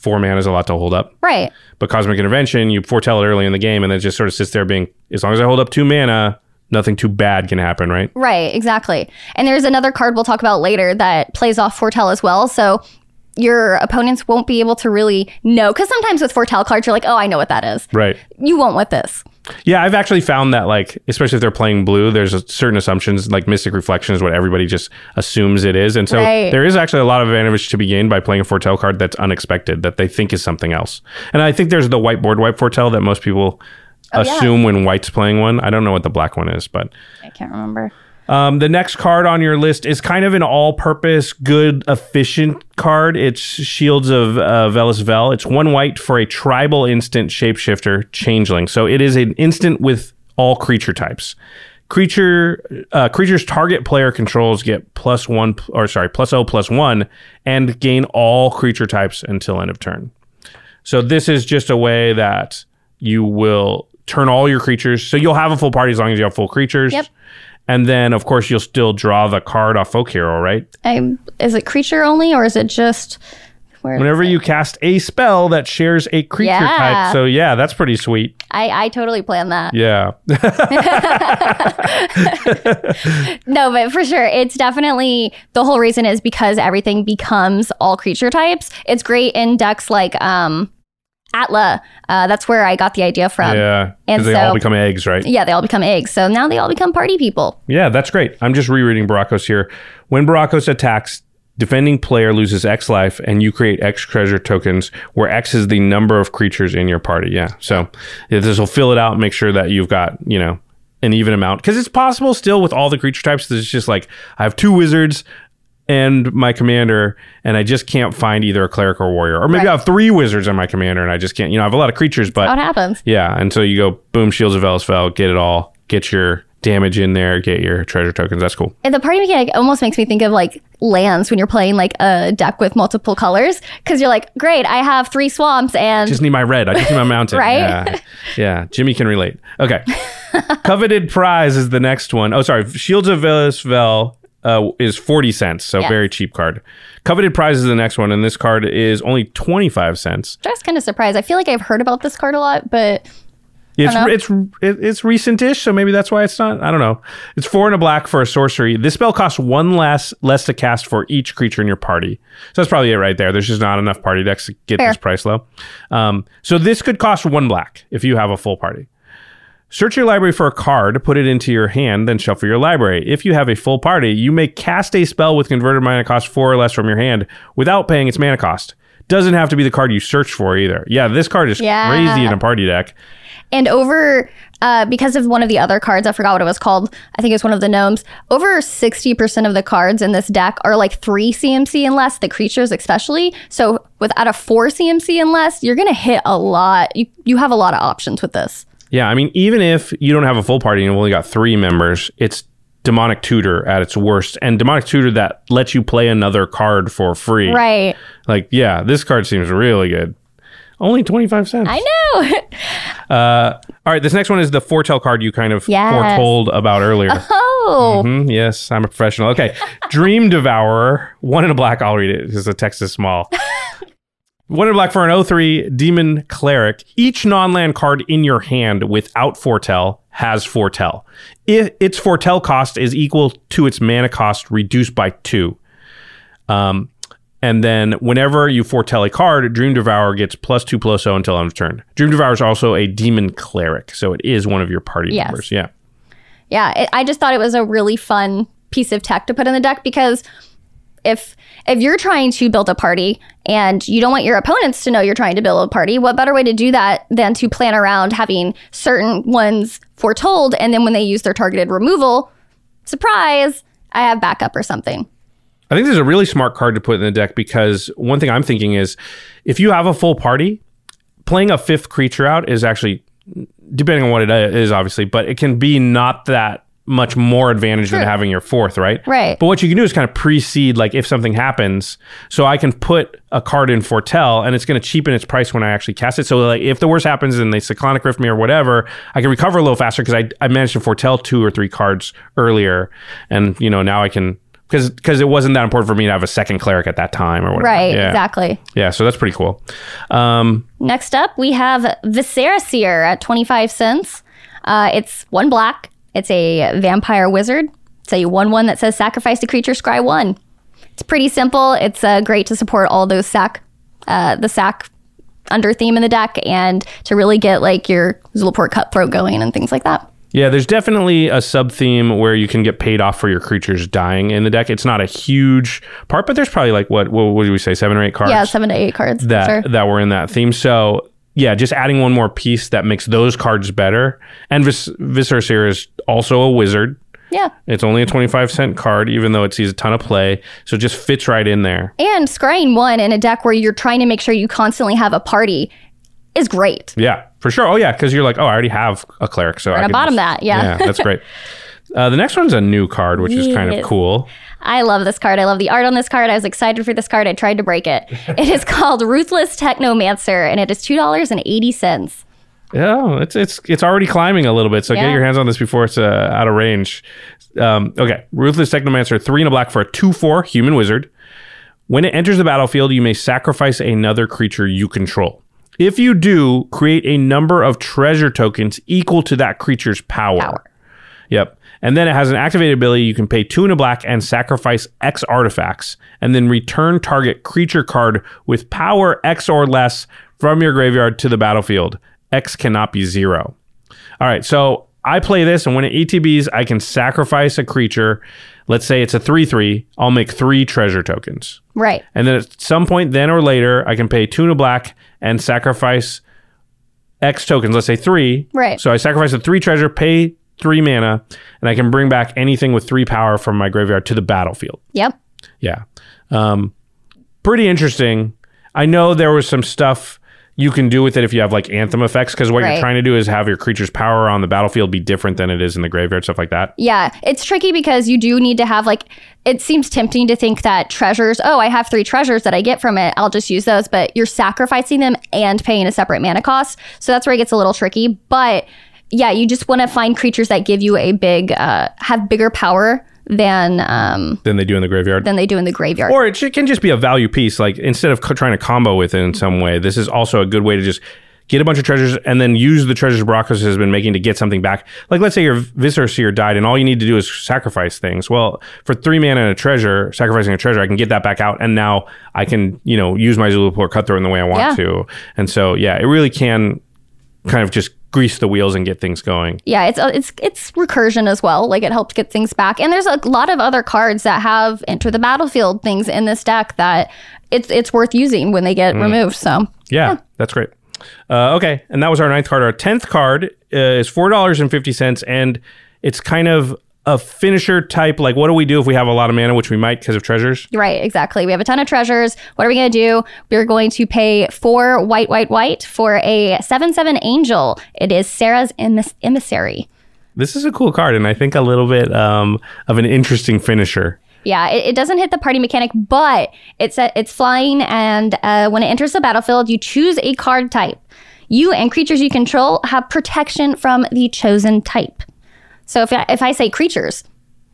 four mana is a lot to hold up. Right. But Cosmic Intervention, you foretell it early in the game, and then it just sort of sits there being, as long as I hold up two mana, nothing too bad can happen, right? Right, exactly. And there's another card we'll talk about later that plays off foretell as well. So your opponents won't be able to really know. Because sometimes with foretell cards, you're like, oh, I know what that is. Right. You won't with this. Yeah, I've actually found that, like, especially if they're playing blue, there's a certain assumptions, like Mystic Reflection is what everybody just assumes it is. And so right. there is actually a lot of advantage to be gained by playing a foretell card that's unexpected, that they think is something else. And I think there's the whiteboard wipe foretell that most people oh, assume yeah. when white's playing one. I don't know what the black one is, but I can't remember. Um, the next card on your list is kind of an all-purpose, good, efficient card. It's Shields of uh, Velis Vel. It's one white for a tribal instant shapeshifter changeling. So it is an instant with all creature types. Creature uh, creatures target player controls get plus one, or sorry, plus O plus one, and gain all creature types until end of turn. So this is just a way that you will turn all your creatures. So you'll have a full party as long as you have full creatures. Yep. And then, of course, you'll still draw the card off Folk Hero, right? I, is it creature only, or is it just... Where Whenever is it? you cast a spell that shares a creature Yeah. type. So, yeah, that's pretty sweet. I, I totally plan that. Yeah. No, but for sure, it's definitely... The whole reason is because everything becomes all creature types. It's great in decks like... um. Atla, uh, that's where I got the idea from. Yeah, and because they so, all become eggs, right? Yeah, they all become eggs. So now they all become party people. Yeah, that's great. I'm just rereading Barakos here. When Barakos attacks, defending player loses X life, and you create X treasure tokens, where X is the number of creatures in your party. Yeah, so this will fill it out and make sure that you've got, you know, an even amount. Because it's possible still with all the creature types, it's just like, I have two wizards and my commander, and I just can't find either a cleric or warrior. Or maybe right. I have three wizards and my commander, and I just can't, you know, I have a lot of creatures, but... What happens? Yeah, and so you go, boom, Shields of Velis Vel, get it all, get your damage in there, get your treasure tokens. That's cool. And the party mechanic almost makes me think of like lands when you're playing like a deck with multiple colors. Because you're like, great, I have three swamps and... I just need my red. I just need my mountain. Right? Yeah. Yeah, Jimmy can relate. Okay. Coveted Prize is the next one. Oh, sorry. Shields of Velis Vel... Uh, is forty cents, so yes. very cheap card. Coveted Prize is the next one, and this card is only twenty-five cents. I was kind of surprised. I feel like I've heard about this card a lot, but it's it's it's recent-ish, so maybe that's why it's not. I don't know. It's four and a black for a sorcery. This spell costs one less less to cast for each creature in your party. So that's probably it right there. There's just not enough party decks to get Fair. this price low. Um, so this could cost one black if you have a full party. Search your library for a card, put it into your hand, then shuffle your library. If you have a full party, you may cast a spell with converted mana cost four or less from your hand without paying its mana cost. Doesn't have to be the card you search for either. Yeah, this card is yeah. crazy in a party deck. And over, uh, because of one of the other cards, I forgot what it was called. I think it's one of the gnomes. Over sixty percent of the cards in this deck are like three C M C and less, the creatures especially. So without a four C M C and less, you're going to hit a lot. You, you have a lot of options with this. Yeah, I mean, even if you don't have a full party and you've only got three members, it's Demonic Tutor at its worst. And Demonic Tutor that lets you play another card for free. Right. Like, yeah, this card seems really good. Only twenty-five cents. I know. uh, all right, this next one is the foretell card you kind of yes. foretold about earlier. Oh. Mm-hmm, yes, I'm a professional. Okay, Dream Devourer, one in a black. I'll read it because the text is small. One in black for an oh three Demon Cleric. Each non-land card in your hand without foretell has foretell. If its foretell cost is equal to its mana cost reduced by two. Um, and then whenever you foretell a card, Dream Devourer gets plus two plus oh until end of turn. Dream Devourer is also a Demon Cleric, so it is one of your party yes. members. Yeah. Yeah, it, I just thought it was a really fun piece of tech to put in the deck because if if you're trying to build a party and you don't want your opponents to know you're trying to build a party, what better way to do that than to plan around having certain ones foretold, and then when they use their targeted removal, surprise, I have backup or something. I think this is a really smart card to put in the deck because one thing I'm thinking is if you have a full party, playing a fifth creature out is actually, depending on what it is, obviously, but it can be not that much more advantage True. than having your fourth, right? Right. But what you can do is kind of precede, like if something happens, so I can put a card in foretell and it's going to cheapen its price when I actually cast it. So like if the worst happens and they Cyclonic Rift me or whatever, I can recover a little faster because I, I managed to foretell two or three cards earlier. And, you know, now I can because because it wasn't that important for me to have a second cleric at that time or whatever. Right, yeah. exactly. Yeah, so that's pretty cool. Um, Next up, we have Viscera Seer at twenty-five cents. Uh, it's one black. It's a vampire wizard. It's a one one that says sacrifice a creature, scry one. It's pretty simple. It's uh, great to support all those sack, uh, the sack under theme in the deck and to really get like your Zulaport Cutthroat going and things like that. Yeah, there's definitely a sub-theme where you can get paid off for your creatures dying in the deck. It's not a huge part, but there's probably like, what what would we say, seven or eight cards? Yeah, seven to eight cards. That, sure. that were in that theme. So, yeah, just adding one more piece that makes those cards better. And Vis- Viscera Seer is also a wizard. Yeah. It's only a twenty-five cent card, even though it sees a ton of play. So it just fits right in there. And scrying one in a deck where you're trying to make sure you constantly have a party is great. Yeah, for sure. Oh, yeah, because you're like, oh, I already have a cleric. So We're I going to can bottom just- that. Yeah. Yeah, that's great. Uh, the next one's a new card, which is kind of Yes. cool. I love this card. I love the art on this card. I was excited for this card. I tried to break it. It is called Ruthless Technomancer, and it is two dollars and eighty cents. Yeah, it's it's it's already climbing a little bit. So Yeah. get your hands on this before it's uh, out of range. Um, okay, Ruthless Technomancer, three and a black for a two four human wizard. When it enters the battlefield, you may sacrifice another creature you control. If you do, create a number of treasure tokens equal to that creature's power. Power. Yep. And then it has an activated ability. You can pay two and a black and sacrifice X artifacts, and then return target creature card with power X or less from your graveyard to the battlefield. X cannot be zero. All right, so I play this, and when it E T Bs, I can sacrifice a creature. Let's say it's a three three. I'll make three treasure tokens. Right. And then at some point then or later, I can pay two and a black and sacrifice X tokens. Let's say three. Right. So I sacrifice a three treasure, pay three mana, and I can bring back anything with three power from my graveyard to the battlefield. Yep. Yeah. Um, pretty interesting. I know there was some stuff you can do with it if you have like anthem effects, because what Right. you're trying to do is have your creature's power on the battlefield be different than it is in the graveyard, stuff like that. Yeah, it's tricky because you do need to have like, it seems tempting to think that treasures, oh, I have three treasures that I get from it, I'll just use those, but you're sacrificing them and paying a separate mana cost. So that's where it gets a little tricky. But yeah, you just want to find creatures that give you a big, uh, have bigger power than um, Than they do in the graveyard. than they do in the graveyard. Or it should- can just be a value piece. Like instead of co- trying to combo with it in some way, this is also a good way to just get a bunch of treasures and then use the treasures Baracus has been making to get something back. Like let's say your Viscera Seer died and all you need to do is sacrifice things. Well, for three mana and a treasure, sacrificing a treasure, I can get that back out, and now I can, you know, use my Zulaport Cutthroat in the way I want Yeah. to. And so, yeah, it really can kind of just grease the wheels and get things going. Yeah, it's it's it's recursion as well. Like it helps get things back. And there's a lot of other cards that have enter the battlefield things in this deck that it's it's worth using when they get removed. So Yeah, that's great. Uh, okay, and that was our ninth card. Our tenth card uh, is four dollars and fifty cents, and it's kind of a finisher type. Like, what do we do if we have a lot of mana, which we might because of treasures? right, exactly. We have a ton of treasures. What are we gonna do? We're going to pay four white, white, white for a seven seven angel. It is Sarah's emis- emissary. This is a cool card, and I think a little bit um, of an interesting finisher. Yeah, it, it doesn't hit the party mechanic, but it's a, it's flying, and uh, when it enters the battlefield, you choose a card type. You and creatures you control have protection from the chosen type. So if I, if I say creatures,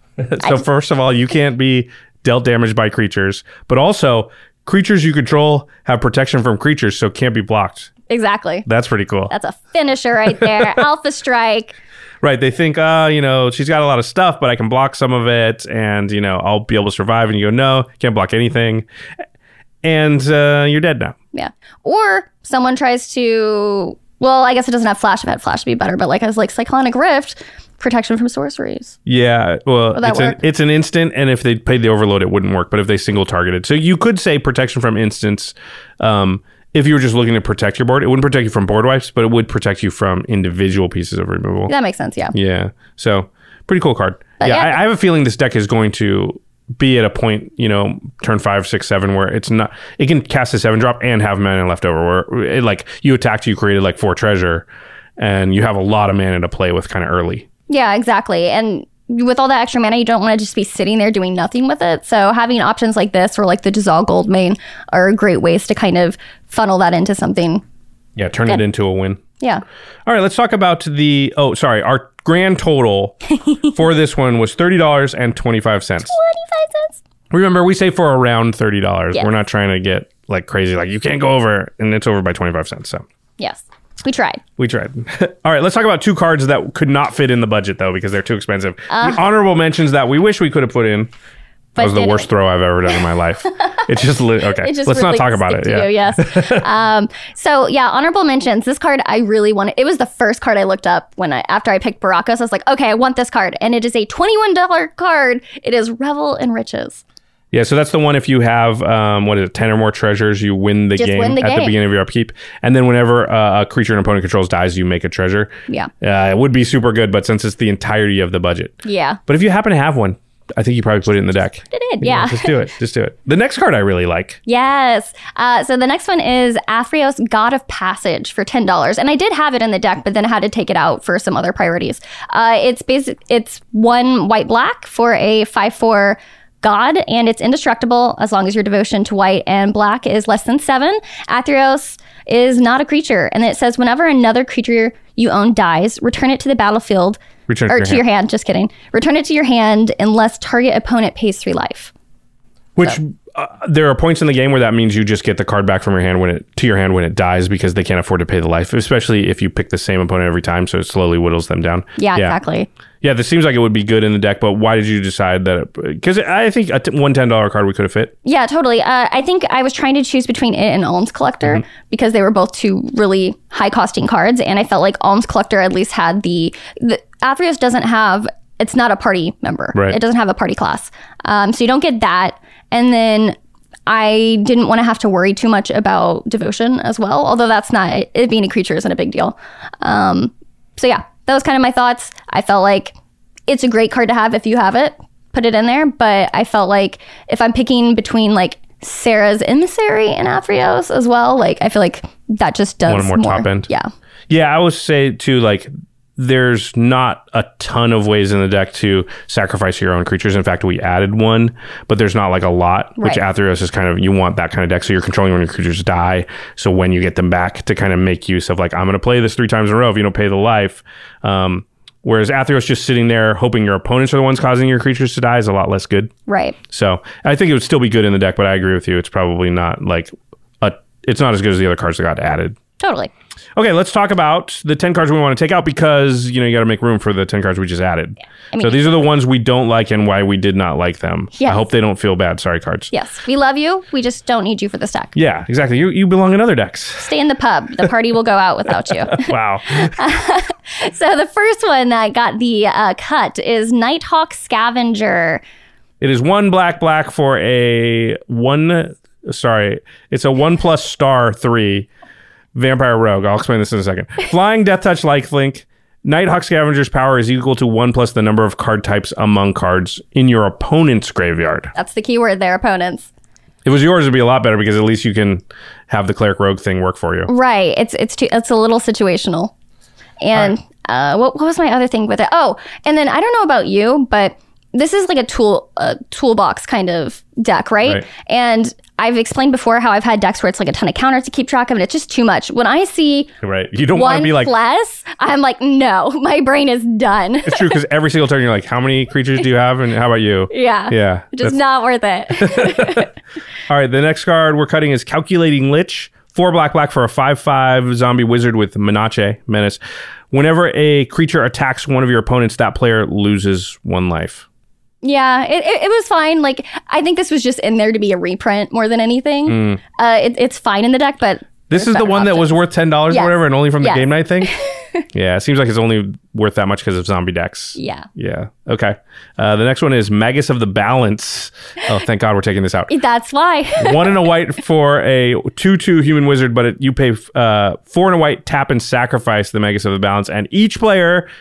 So first of all, you can't be dealt damage by creatures, but also creatures you control have protection from creatures, so can't be blocked. exactly. That's pretty cool. That's a finisher right there. Alpha Strike. Right. They think, uh, you know, she's got a lot of stuff, but I can block some of it and, you know, I'll be able to survive. And you go, no, can't block anything. And uh, you're dead now. Yeah. Or someone tries to, well, I guess it doesn't have flash. If it had flash, it'd be better. But like as like Cyclonic Rift, protection from sorceries. Yeah. Well, Will that it's an, work? it's an instant. And if they paid the overload, it wouldn't work. But if they single targeted. So you could say protection from instants. Um, if you were just looking to protect your board, it wouldn't protect you from board wipes, but it would protect you from individual pieces of removal. That makes sense. Yeah. Yeah. So pretty cool card. But yeah. yeah. I, I have a feeling this deck is going to be at a point, you know, turn five, six, seven, where it's not, it can cast a seven drop and have mana left over, where it, like you attacked, you created like four treasure and you have a lot of mana to play with kind of early. Yeah, exactly. And with all that extra mana, you don't want to just be sitting there doing nothing with it. So having options like this or like the Dissolve Goldmane are great ways to kind of funnel that into something. Yeah. Turn it into a win. Yeah. All right. Let's talk about the, oh, sorry. Our grand total for this one was thirty dollars and twenty-five cents. twenty-five cents. Remember, we say for around thirty dollars. Yes. We're not trying to get like crazy, like you can't go over, and it's over by twenty-five cents. So Yes. We tried. we tried. All right, let's talk about two cards that could not fit in the budget, though, because they're too expensive. Uh, the honorable mentions that we wish we could have put in. That But was the didn't. worst throw I've ever done in my life. It's just, li- okay. It just Let's really not talk about stick it. to Yeah. you, yes. um, so yeah, honorable mentions. This card I really wanted. It was the first card I looked up when I after I picked Baracos. I was like, okay, I want this card, and it is a twenty-one dollars card. It is Revel in Riches. Yeah, so that's the one if you have, um, what is it, ten or more treasures, you win the Just game win the at the game. beginning of your upkeep. And then whenever uh, a creature an opponent controls dies, you make a treasure. Yeah. Uh, it would be super good, but since it's the entirety of the budget. Yeah. But if you happen to have one, I think you probably put it in the deck. It did. Yeah. Just do it. Just do it. The next card I really like. Yes. Uh, so the next one is Athreos, God of Passage for ten dollars. And I did have it in the deck, but then I had to take it out for some other priorities. Uh, it's basic. It's one white black for a five four God, and it's indestructible as long as your devotion to white and black is less than seven. Athreos is not a creature. And it says whenever another creature you own dies, return it to the battlefield. Return it or to your to your hand. Just kidding. Return it to your hand unless target opponent pays three life. Which uh, there are points in the game where that means you just get the card back from your hand when it to your hand when it dies because they can't afford to pay the life, especially if you pick the same opponent every time, so it slowly whittles them down. Yeah, exactly. Yeah, this seems like it would be good in the deck, but why did you decide that? Because I think a t- one ten dollars card we could have fit. Yeah, totally. Uh, I think I was trying to choose between it and Alms Collector Mm-hmm. because they were both two really high costing cards, and I felt like Alms Collector at least had the, the Athreos doesn't have. It's not a party member. Right. It doesn't have a party class, um, so you don't get that. And then I didn't want to have to worry too much about devotion as well, although that's not it being a creature isn't a big deal. Um, so yeah, that was kind of my thoughts. I felt like it's a great card to have if you have it, put it in there. But I felt like if I'm picking between like Sarah's Emissary and Athreos as well, like I feel like that just does One more top end. Yeah. Yeah, I would say too, like, there's not a ton of ways in the deck to sacrifice your own creatures. In fact, we added one, but there's not like a lot, which Right. Athreos is kind of, you want that kind of deck. So you're controlling when your creatures die. So when you get them back to kind of make use of like, I'm going to play this three times in a row if you don't pay the life. Um, whereas Athreos just sitting there hoping your opponents are the ones causing your creatures to die is a lot less good. Right. So I think it would still be good in the deck, but I agree with you. It's probably not like a, it's not as good as the other cards that got added. Totally. Okay, let's talk about the ten cards we want to take out because, you know, you got to make room for the ten cards we just added. I mean- so these are the ones we don't like and why we did not like them. Yes. I hope they don't feel bad. Sorry, cards. Yes. We love you. We just don't need you for this deck. Yeah, exactly. You you belong in other decks. Stay in the pub. The party will go out without you. Wow. So the first one that got the uh, cut is Nighthawk Scavenger. It is one black black for a one. Sorry, it's a one plus star three vampire rogue. I'll explain this in a second. Flying Death Touch lifelink. Nighthawk Scavenger's power is equal to one plus the number of card types among cards in your opponent's graveyard. That's the key word there, opponents. If it was yours, it'd be a lot better because at least you can have the cleric rogue thing work for you. Right. It's it's too, it's a little situational. And uh, what what was my other thing with it? Oh, and then I don't know about you, but this is like a tool a toolbox kind of deck, right? Right. And I've explained before how I've had decks where it's like a ton of counters to keep track of, and it's just too much. When I see Right. You don't want one to be like, less, I'm like, no, my brain is done. it's true because every single turn you're like, how many creatures do you have? And how about you? Yeah. Yeah. Just that's- not worth it. All right. The next card we're cutting is Calculating Lich. Four black black for a five five zombie wizard with Menace, Menace. Whenever a creature attacks one of your opponents, that player loses one life. Yeah, it, it, it was fine. Like, I think this was just in there to be a reprint more than anything. Mm. Uh, it, it's fine in the deck, but This there's is the better one that was options. worth ten dollars Yes. or whatever and only from the Yes. game night thing? Yeah, it seems like it's only worth that much because of zombie decks. Yeah. Yeah. Okay. Uh, the next one is Magus of the Balance. Oh, thank God we're taking this out. That's why. One and a white for a two two human wizard, but it, you pay uh, four and a white, tap and sacrifice the Magus of the Balance, and each player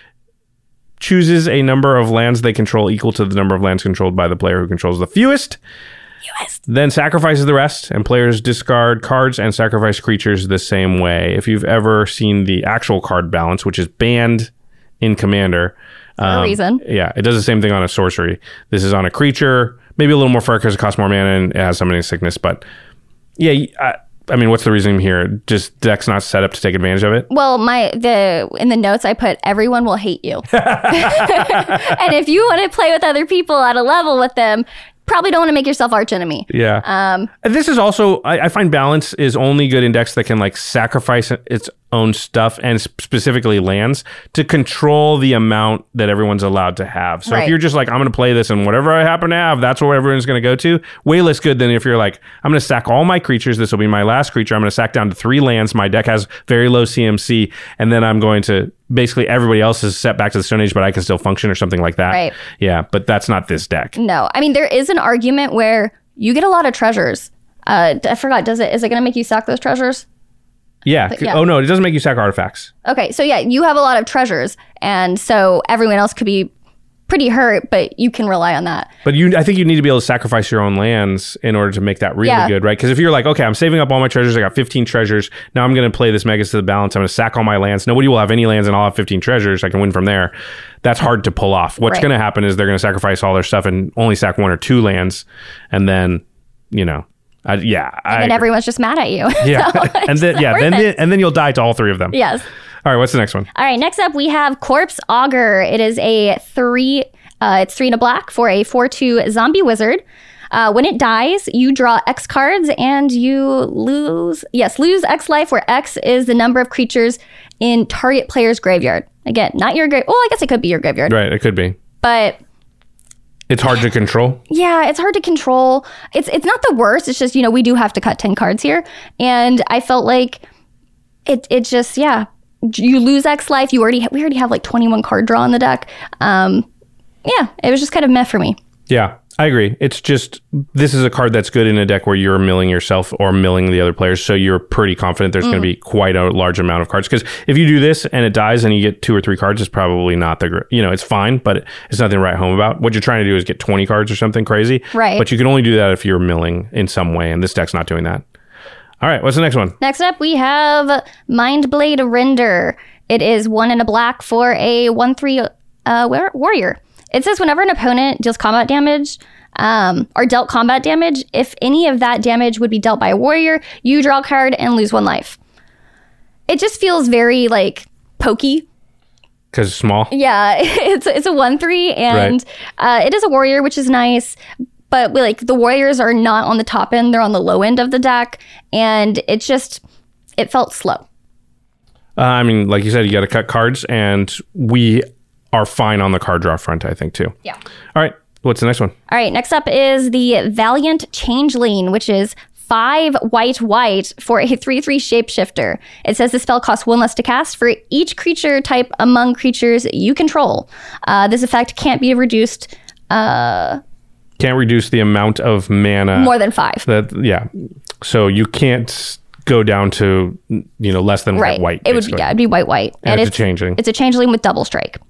chooses a number of lands they control equal to the number of lands controlled by the player who controls the fewest. Fewest. Then sacrifices the rest, and players discard cards and sacrifice creatures the same way. If you've ever seen the actual card balance, which is banned in Commander, For a reason. yeah, it does the same thing on a sorcery. This is on a creature, maybe a little more fair because it costs more mana and it has summoning sickness. But yeah, I, I mean, what's the reason here? Just deck's not set up to take advantage of it. Well, my the in the notes I put everyone will hate you, and if you want to play with other people at a level with them, probably don't want to make yourself arch enemy. Yeah. Um, And this is also, I, I find balance is only good in decks that can like sacrifice its own stuff and specifically lands to control the amount that everyone's allowed to have. So Right. if you're just like, I'm going to play this and whatever I happen to have, that's what everyone's going to go to. Way less good than if you're like, I'm going to sack all my creatures. This will be my last creature. I'm going to sack down to three lands. My deck has very low C M C. And then I'm going to basically everybody else is set back to the Stone Age, but I can still function or something like that. Right. Yeah. But that's not this deck. no, I mean, there is an argument where you get a lot of treasures. Uh, I forgot, does it, is it going to make you sack those treasures? Yeah. yeah. Oh, no, it doesn't make you sack artifacts. Okay, so yeah, you have a lot of treasures, and so everyone else could be pretty hurt, but you can rely on that. But you, I think you need to be able to sacrifice your own lands in order to make that really Yeah. good, right? Because if you're like, okay, I'm saving up all my treasures, I got fifteen treasures, now I'm going to play this Megas to the balance, I'm going to sack all my lands. Nobody will have any lands, and I'll have fifteen treasures. I can win from there. That's hard to pull off. What's Right. going to happen is they're going to sacrifice all their stuff and only sack one or two lands, and then, you know, I, yeah, I, And everyone's just mad at you. yeah, So and it's then not yeah, worth then it. the, and then you'll die to all three of them. Yes. All right, what's the next one? All right, next up we have Corpse Augur. It is a three, uh, it's three and a black for a four two zombie wizard. Uh, when it dies, you draw X cards and you lose, yes, lose X life, where X is the number of creatures in target player's graveyard. Again, not your grave. Well, I guess it could be your graveyard. Right, it could be. But It's hard to control. yeah, it's hard to control. It's it's not the worst. It's just, you know, we do have to cut ten cards here. And I felt like it it just, yeah, you lose X life. You already ha- we already have like twenty-one card draw on the deck. Um, yeah, it was just kind of meh for me. Yeah, I agree. It's just, this is a card that's good in a deck where you're milling yourself or milling the other players. So you're pretty confident there's Mm. going to be quite a large amount of cards. Because if you do this and it dies and you get two or three cards, it's probably not the, gr- you know, it's fine, but it's nothing to write home about. What you're trying to do is get twenty cards or something crazy. Right. But you can only do that if you're milling in some way. And this deck's not doing that. All right, what's the next one? Next up, we have Mindblade Render. It is one and a black for a one three uh, war- warrior. It says whenever an opponent deals combat damage um, or dealt combat damage, if any of that damage would be dealt by a warrior, you draw a card and lose one life. It just feels very like pokey. Because it's small. Yeah, it's it's a one three and uh, it is a warrior, which is nice. But we, like the warriors are not on the top end; they're on the low end of the deck, and it just it felt slow. Uh, I mean, like you said, you got to cut cards, and we are fine on the card draw front, I think, too. Yeah. All right, what's the next one? All right, next up is the Valiant Changeling, which is five white white for a three three shapeshifter. It says the spell costs one less to cast for each creature type among creatures you control. Uh, this effect can't be reduced uh, Can't reduce the amount of mana. more than five. That yeah. So you can't go down to, you know, less than Right. white. It would be, basically. yeah, it'd be white white. And it's a changeling. It's a changeling with double strike.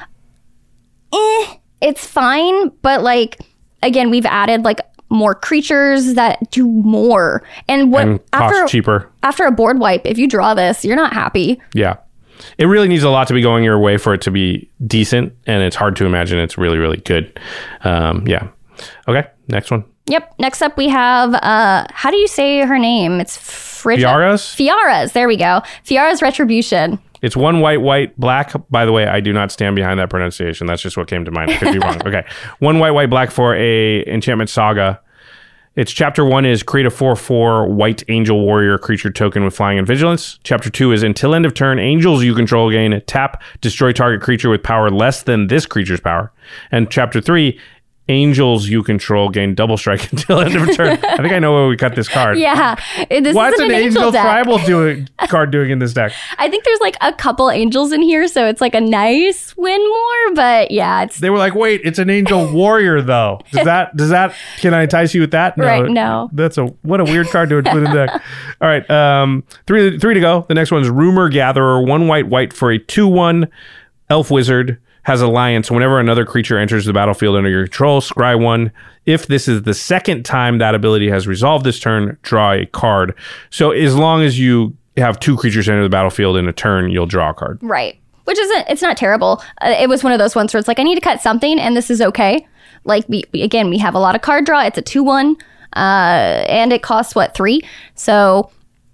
Eh, it's fine, but like again, we've added like more creatures that do more. And what And cost after cheaper. after a board wipe, if you draw this, you're not happy. Yeah. It really needs a lot to be going your way for it to be decent, and it's hard to imagine it's really, really good. Um, yeah. Okay, next one. Yep. Next up, we have uh, how do you say her name? It's Frigid. Fiara's? Fiara's. There we go. Fiara's Retribution. It's one white, white, black. By the way, I do not stand behind that pronunciation. That's just what came to mind. I could be wrong. Okay. One white, white, black for a enchantment saga. Its chapter one is create a four four white angel warrior creature token with flying and vigilance. Chapter two is until end of turn, angels you control gain tap, destroy target creature with power less than this creature's power. And chapter three, angels you control gain double strike until end of turn. I think I know where we cut this card. Yeah. This What's isn't an an angel, angel deck. tribal doing card doing in this deck? I think there's like a couple angels in here, so it's like a nice win more, but yeah, it's They were like, wait, it's an angel warrior though. Does that does that can I entice you with that? No, Right, no. That's a what a weird card to include in the deck. All right, um, three three to go. The next one's Rumor Gatherer, one white white for a two one elf wizard. Has alliance. Whenever another creature enters the battlefield under your control, scry one. If this is the second time that ability has resolved this turn, draw a card. So as long as you have two creatures enter the battlefield in a turn, you'll draw a card. right. Which isn't, it's not terrible. Uh, it was one of those ones where it's like, I need to cut something and this is okay. Like, we, we again, we have a lot of card draw. It's a two one, uh, and it costs, what, three? So,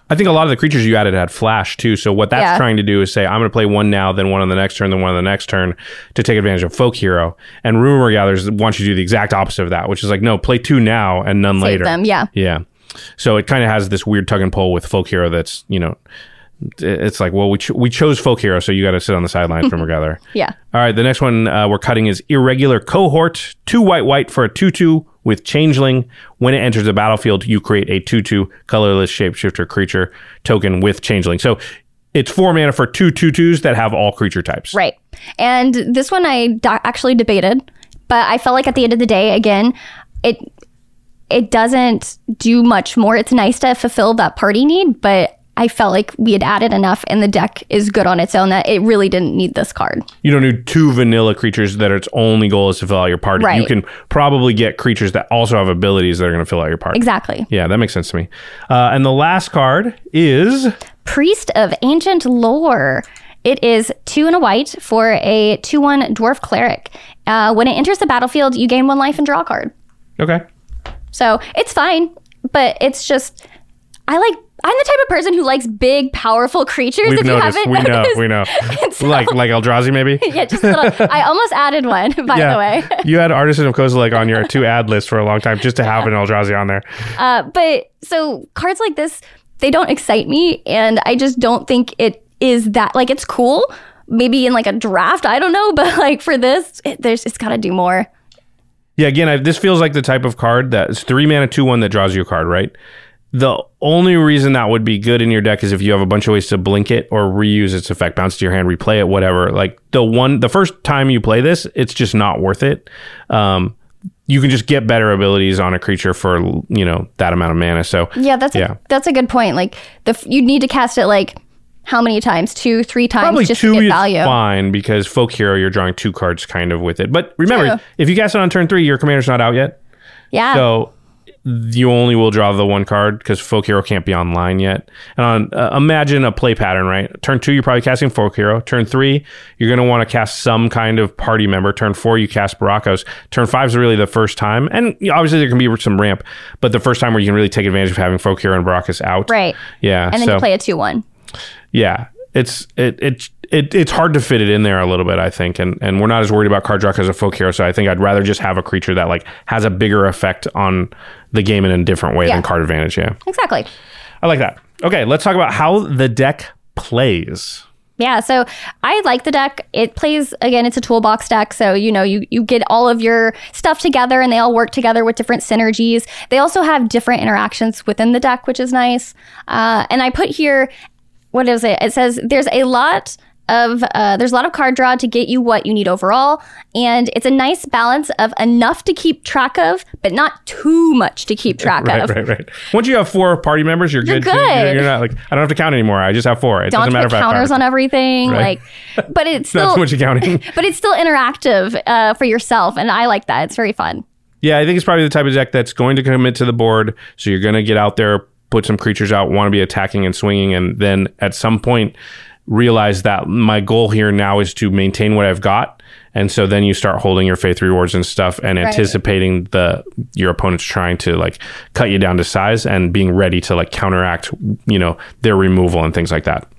I think a lot of the creatures you added had flash too. So what that's Yeah. trying to do is say, I'm going to play one now, then one on the next turn, then one on the next turn to take advantage of Folk Hero. And Rumor Gatherers want you to do the exact opposite of that, which is like, no, play two now and none Save later. them, yeah. Yeah. So it kind of has this weird tug and pull with Folk Hero that's, you know, it's like, well, we ch- we chose Folk Hero, so you got to sit on the sideline from Gatherer. Yeah. All right, the next one uh, we're cutting is Irregular Cohort. Two white white for a two two with Changeling. When it enters the battlefield, you create a two two colorless shapeshifter creature token with Changeling. So it's four mana for two two twos that have all creature types. Right. And this one I do- actually debated, but I felt like at the end of the day, again, it it doesn't do much more. It's nice to fulfill that party need, but I felt like we had added enough and the deck is good on its own that it really didn't need this card. You don't need two vanilla creatures that its only goal is to fill out your party. Right. You can probably get creatures that also have abilities that are going to fill out your party. Exactly. Yeah, that makes sense to me. Uh, and the last card is... Priest of Ancient Lore. It is two and a white for a two one Dwarf Cleric. Uh, when it enters the battlefield, you gain one life and draw a card. Okay. So it's fine, but it's just... I like... I'm the type of person who likes big, powerful creatures. We've if noticed. you haven't We know. noticed. We know. So- like like Eldrazi, maybe? Yeah, just a little. I almost added one, by the way. You had Artisan of Kozilek on your two ad list for a long time just to have an Eldrazi on there. Uh, but so cards like this, they don't excite me, and I just don't think it is that. Like, it's cool, maybe in like a draft. I don't know, but like for this, it, there's it's got to do more. Yeah, again, I, this feels like the type of card that's three mana, two one that draws you a card, right? The only reason that would be good in your deck is if you have a bunch of ways to blink it or reuse its effect, bounce to your hand, replay it, whatever. Like the one, the first time you play this, it's just not worth it. Um, you can just get better abilities on a creature for, you know, that amount of mana. So Yeah, that's yeah. A, that's a good point. Like the you need to cast it like how many times? Two, three times, Probably just two to get is value. fine because Folk Hero, you're drawing two cards kind of with it. But remember, True. if you cast it on turn three, your commander's not out yet. Yeah. So you only will draw the one card because Folk Hero can't be online yet. And on, uh, imagine a play pattern, right? Turn two, you're probably casting Folk Hero. Turn three, you're going to want to cast some kind of party member. Turn four, you cast Barakos. Turn five is really the first time. And obviously there can be some ramp, but the first time where you can really take advantage of having Folk Hero and Barakos out. Right. Yeah. And then so, you play a two one. Yeah. It's it, it it it's hard to fit it in there a little bit, I think, and and we're not as worried about card draw because of Folk Hero. So I think I'd rather just have a creature that like has a bigger effect on the game in a different way Yeah. than card advantage. Yeah, Exactly. I like that. Okay, let's talk about how the deck plays. Yeah, so I like the deck. It plays, again, it's a toolbox deck. So, you know, you, you get all of your stuff together and they all work together with different synergies. They also have different interactions within the deck, which is nice. Uh, and I put here, what is it? It says there's a lot of uh, there's a lot of card draw to get you what you need overall, and it's a nice balance of enough to keep track of, but not too much to keep track Right, of. right, right. Once you have four party members, you're, You're good. good. You're not like I don't have to count anymore. I just have four. It Don't doesn't matter have to if put I have counters five. on everything, Right. like, but it's Not still too much accounting. but it's still interactive uh, for yourself, and I like that. It's very fun. Yeah, I think it's probably the type of deck that's going to commit to the board. So you're going to get out there, put some creatures out, want to be attacking and swinging, and then at some point realize that my goal here now is to maintain what I've got. And so then you start holding your faith rewards and stuff and Right. anticipating the your opponent's trying to like cut you down to size and being ready to like counteract, you know, their removal and things like that.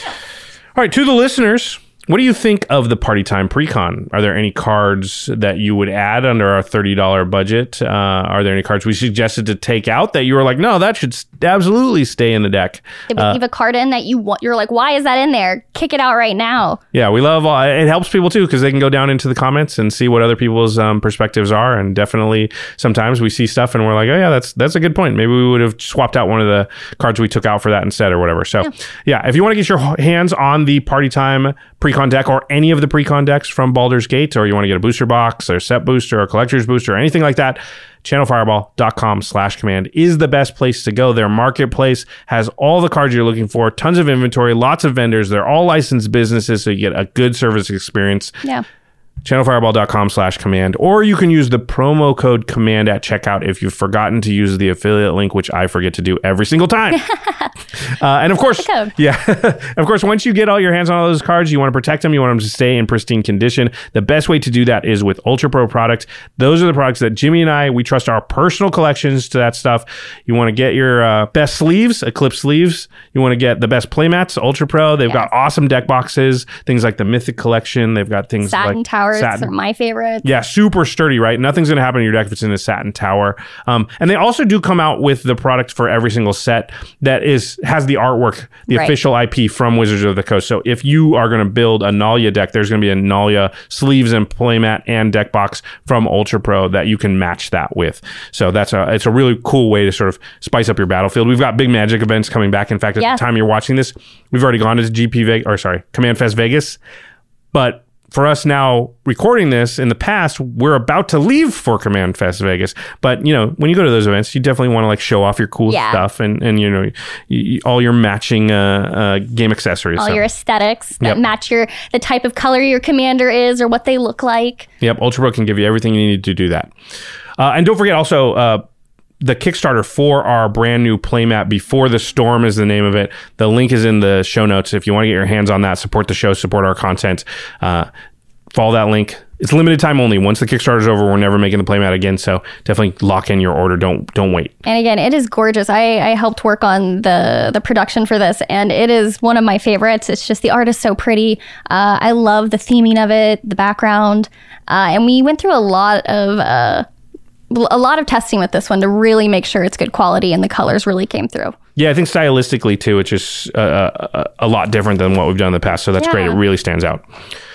All right, to the listeners, what do you think of the Party Time Precon? Are there any cards that you would add under our thirty dollars budget? Uh, are there any cards we suggested to take out that you were like, no, that should st- absolutely stay in the deck? Did we Uh, leave a card in that you want? You're like, why is that in there? Kick it out right now. yeah, we love all, it helps people too because they can go down into the comments and see what other people's um, perspectives are. And definitely sometimes we see stuff and we're like, oh yeah, that's that's a good point. Maybe we would have swapped out one of the cards we took out for that instead or whatever. So yeah, yeah if you want to get your hands on the Party Time Precon deck or any of the Precon decks from Baldur's Gate, or you want to get a booster box or set booster or collector's booster or anything like that, channelfireball.com slash command is the best place to go. Their marketplace has all the cards you're looking for, tons of inventory, lots of vendors. They're all licensed businesses, so you get a good service experience. Yeah. channelfireball.com slash command, or you can use the promo code command at checkout if you've forgotten to use the affiliate link, which I forget to do every single time. uh, and of course, yeah, of course, once you get all your hands on all those cards, you want to protect them. You want them to stay in pristine condition. The best way to do that is with Ultra Pro products. Those are the products that Jimmy and I, we trust our personal collections to that stuff. You want to get your uh, best sleeves, Eclipse sleeves. You want to get the best playmats, Ultra Pro. They've yes. got awesome deck boxes, things like the Mythic Collection. They've got things Satin like Towers Satin. are my favorites. Yeah, super sturdy, right? Nothing's going to happen in your deck if it's in a Satin Tower. Um, and they also do come out with the product for every single set that is has the artwork, the right. official I P from Wizards of the Coast. So if you are going to build a Naalia deck, there's going to be a Naalia sleeves and playmat and deck box from Ultra Pro that you can match that with. So that's a it's a really cool way to sort of spice up your battlefield. We've got big Magic events coming back. In fact, at yeah. the time you're watching this, we've already gone to G P Vegas, or sorry, Command Fest Vegas. But for us now recording this, in the past, we're about to leave for Command Fest Vegas. But, you know, when you go to those events, you definitely want to like show off your cool yeah. stuff and, and, you know, you, all your matching uh, uh, game accessories. All so. your aesthetics that yep. match your the type of color your commander is or what they look like. Yep. Ultra Pro can give you everything you need to do that. Uh, and don't forget also, uh, the Kickstarter for our brand new playmat, Before the Storm is the name of it. The link is in the show notes. If you want to get your hands on that, support the show, support our content, uh, follow that link. It's limited time only. Once the Kickstarter's over, we're never making the playmat again. So definitely lock in your order. Don't don't wait. And again, it is gorgeous. I, I helped work on the the production for this, and it is one of my favorites. It's just the art is so pretty. Uh, I love the theming of it, the background, uh, and we went through a lot of. Uh, a lot of testing with this one to really make sure it's good quality and the colors really came through. Yeah, I think stylistically too, it's just uh, a, a lot different than what we've done in the past. So that's yeah. great. It really stands out.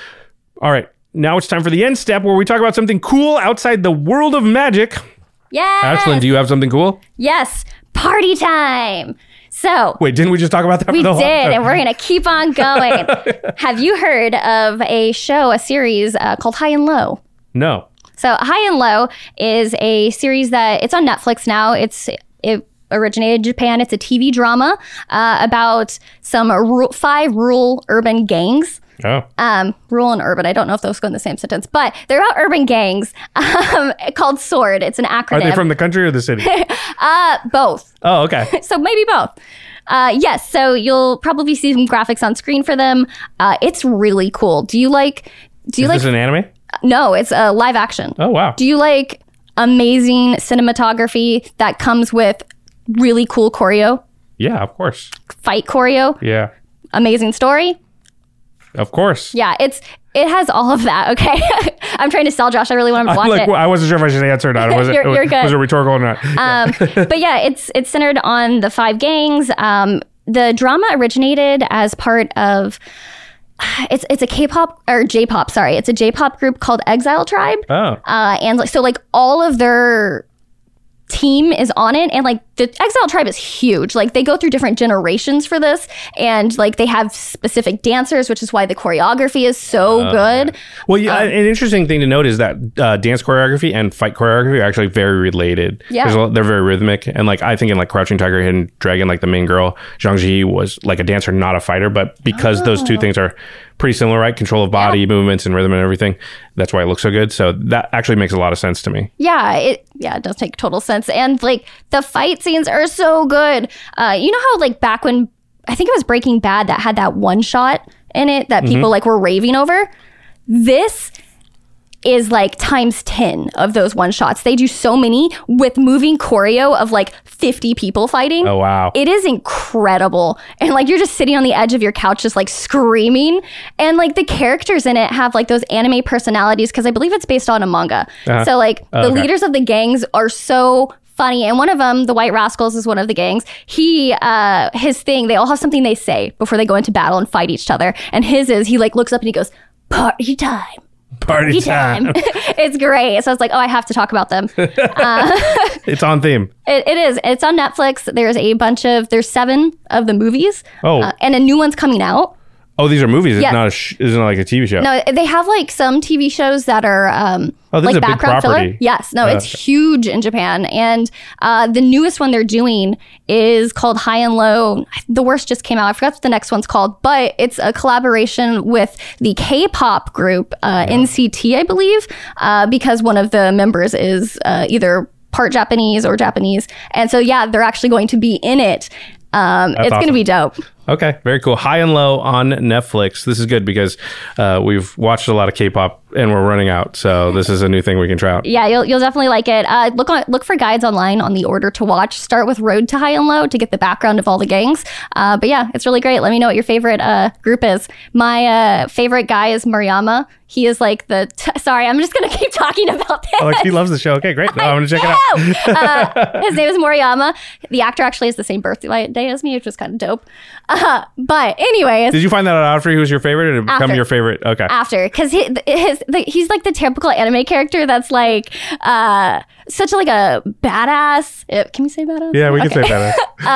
All right. Now it's time for the end step where we talk about something cool outside the world of Magic. Yes. Ashlyn, do you have something cool? Yes. Party time. So. Wait, didn't we just talk about that? We for the whole did, time? and we're going to keep on going. Have you heard of a show, a series uh, called High and Low? No. So High and Low is a series that it's on Netflix now. It's it originated in Japan. It's a T V drama uh, about some ru- five rural urban gangs. Oh. Um, rural and urban. I don't know if those go in the same sentence, but they're about urban gangs um, called SWORD. It's an acronym. Are they from the country or the city? uh, both. Oh, okay. So maybe both. Uh, yes. So you'll probably see some graphics on screen for them. Uh, it's really cool. Do you like? Do you Is like? this an anime? No, it's a live action. Oh, wow. Do you like amazing cinematography that comes with really cool choreo? Yeah, of course. Fight choreo? Yeah. Amazing story? Of course. Yeah, it's it has all of that, okay? I'm trying to sell Josh. I really want him to watch like, it. Well, I wasn't sure if I should answer or not. Was it, you're, you're good. Was it rhetorical or not? Um, but yeah, it's it's centered on the five gangs. Um, the drama originated as part of... It's it's a K-pop or J-pop, sorry. It's a J-pop group called Exile Tribe. Oh. Uh, and like, so like all of their team is on it, and like the Exile Tribe is huge. Like they go through different generations for this, and like they have specific dancers, which is why the choreography is so oh, good. Okay. Well, yeah, um, an interesting thing to note is that uh, dance choreography and fight choreography are actually very related. Yeah, lot, they're very rhythmic, and like I think in like Crouching Tiger, Hidden Dragon, like the main girl Zhang Ji was like a dancer, not a fighter, but because oh. those two things are pretty similar, right? Control of body, yeah. movements, and rhythm and everything. That's why it looks so good. So that actually makes a lot of sense to me. Yeah, it yeah, it does make total sense. And like the fight scenes are so good. Uh, you know how like back when I think it was Breaking Bad that had that one shot in it that people mm-hmm. like were raving over? This is like times ten of those one shots. They do so many with moving choreo of like fifty people fighting. Oh, wow. It is incredible. And like you're just sitting on the edge of your couch just like screaming. And like the characters in it have like those anime personalities because I believe it's based on a manga. Uh-huh. So like oh, the okay. leaders of the gangs are so funny. And one of them, the White Rascals, is one of the gangs. He, uh, his thing, they all have something they say before they go into battle and fight each other. And his is, he like looks up and he goes, "Party time. Party time." It's great. So I was like, oh, I have to talk about them. Uh, it's on theme. It, it is. It's on Netflix. There's a bunch of, there's seven of the movies. Oh. Uh, and a new one's coming out. Oh, these are movies. It's Yeah. not a sh- it's not like a T V show. No, they have like some T V shows that are um, Oh, this like is a big background property. filler. Yes, no, Uh, it's okay. huge in Japan, and uh, the newest one they're doing is called High and Low. The worst just came out. I forgot what the next one's called, but it's a collaboration with the K-pop group uh, N C T, I believe, uh, because one of the members is uh, either part Japanese or Japanese, and so yeah, they're actually going to be in it. Um, it's going to awesome. be dope. Okay, very cool. High and Low on Netflix. This is good because uh, we've watched a lot of K-pop and we're running out. So this is a new thing we can try out. Yeah, you'll you'll definitely like it. Uh, look on look for guides online on the order to watch. Start with Road to High and Low to get the background of all the gangs. Uh, but yeah, it's really great. Let me know what your favorite uh, group is. My uh, favorite guy is Mariyama. He is like the. T- Sorry, I'm just gonna keep talking about this. Oh, like he loves the show. Okay, great. No, I'm going to check it out. uh, his name is Moriyama. The actor actually has the same birthday as me, which was kind of dope. Uh, but anyways, Did you find that out after he was your favorite or did it become After. your favorite? Okay. after, because he, his the, he's like the typical anime character that's like uh, such like a badass. Uh, Can we say badass? Yeah, we can Okay. say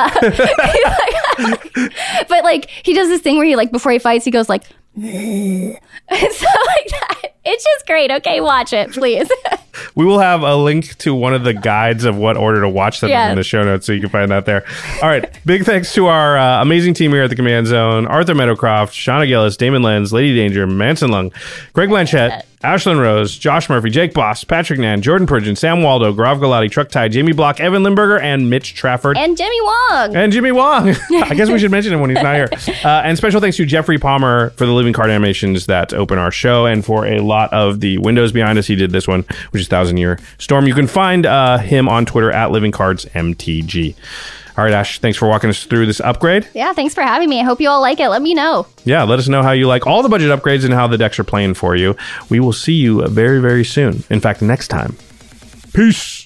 that. But like he does this thing where he like before he fights he goes like and so like that. It's just great. Okay, watch it, please. We will have a link to one of the guides of what order to watch them Yes. in the show notes, so you can find that there. All right. Big thanks to our uh, amazing team here at the Command Zone: Arthur Meadowcroft, Shauna Gillis, Damon Lenz, Lady Danger, Manson Lung, Greg Blanchett, Ashlyn Rose, Josh Murphy, Jake Boss, Patrick Nan, Jordan Purgeon, Sam Waldo, Grav Galati, Truck Tide, Jamie Block, Evan Limburger, and Mitch Trafford. And Jimmy Wong. And Jimmy Wong. I guess we should mention him when he's not here. Uh, and special thanks to Jeffrey Palmer for the living card animations that open our show and for a lot of the windows behind us. He did this one, which is Thousand Year Storm. You can find uh, him on Twitter at Living Cards M T G. All right, Ash, thanks for walking us through this upgrade. Yeah, thanks for having me. I hope you all like it. Let me know. Yeah, let us know how you like all the budget upgrades and how the decks are playing for you. We will see you very, very soon. In fact, next time. Peace.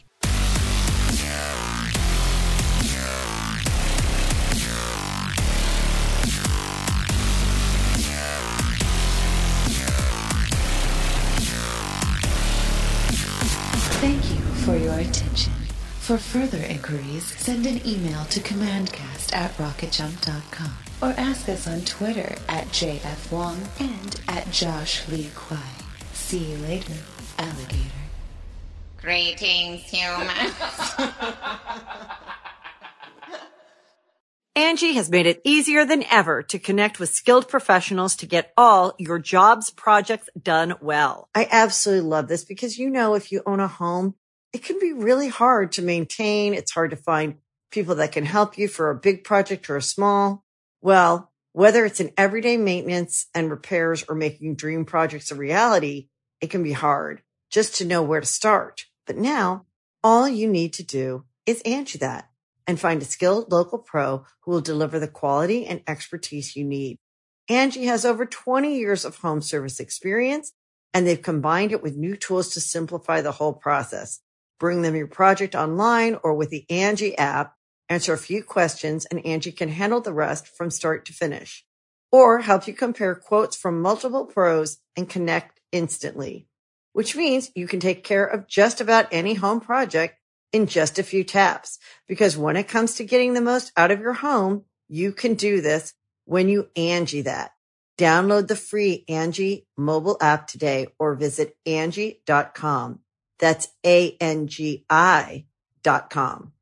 Thank you for your attention. For further inquiries, send an email to commandcast at rocket jump dot com or ask us on Twitter at J F Wong and at Josh Lee Kwai. See you later, alligator. Greetings, humans. Angie has made it easier than ever to connect with skilled professionals to get all your jobs projects done well. I absolutely love this because, you know, if you own a home, it can be really hard to maintain. It's hard to find people that can help you for a big project or a small. Well, whether it's in everyday maintenance and repairs or making dream projects a reality, it can be hard just to know where to start. But now all you need to do is Angie that and find a skilled local pro who will deliver the quality and expertise you need. Angie has over twenty years of home service experience, and they've combined it with new tools to simplify the whole process. Bring them your project online or with the Angie app, answer a few questions, and Angie can handle the rest from start to finish. Or help you compare quotes from multiple pros and connect instantly, which means you can take care of just about any home project in just a few taps. Because when it comes to getting the most out of your home, you can do this when you Angie that. Download the free Angie mobile app today or visit Angie dot com. That's A N G I dot com.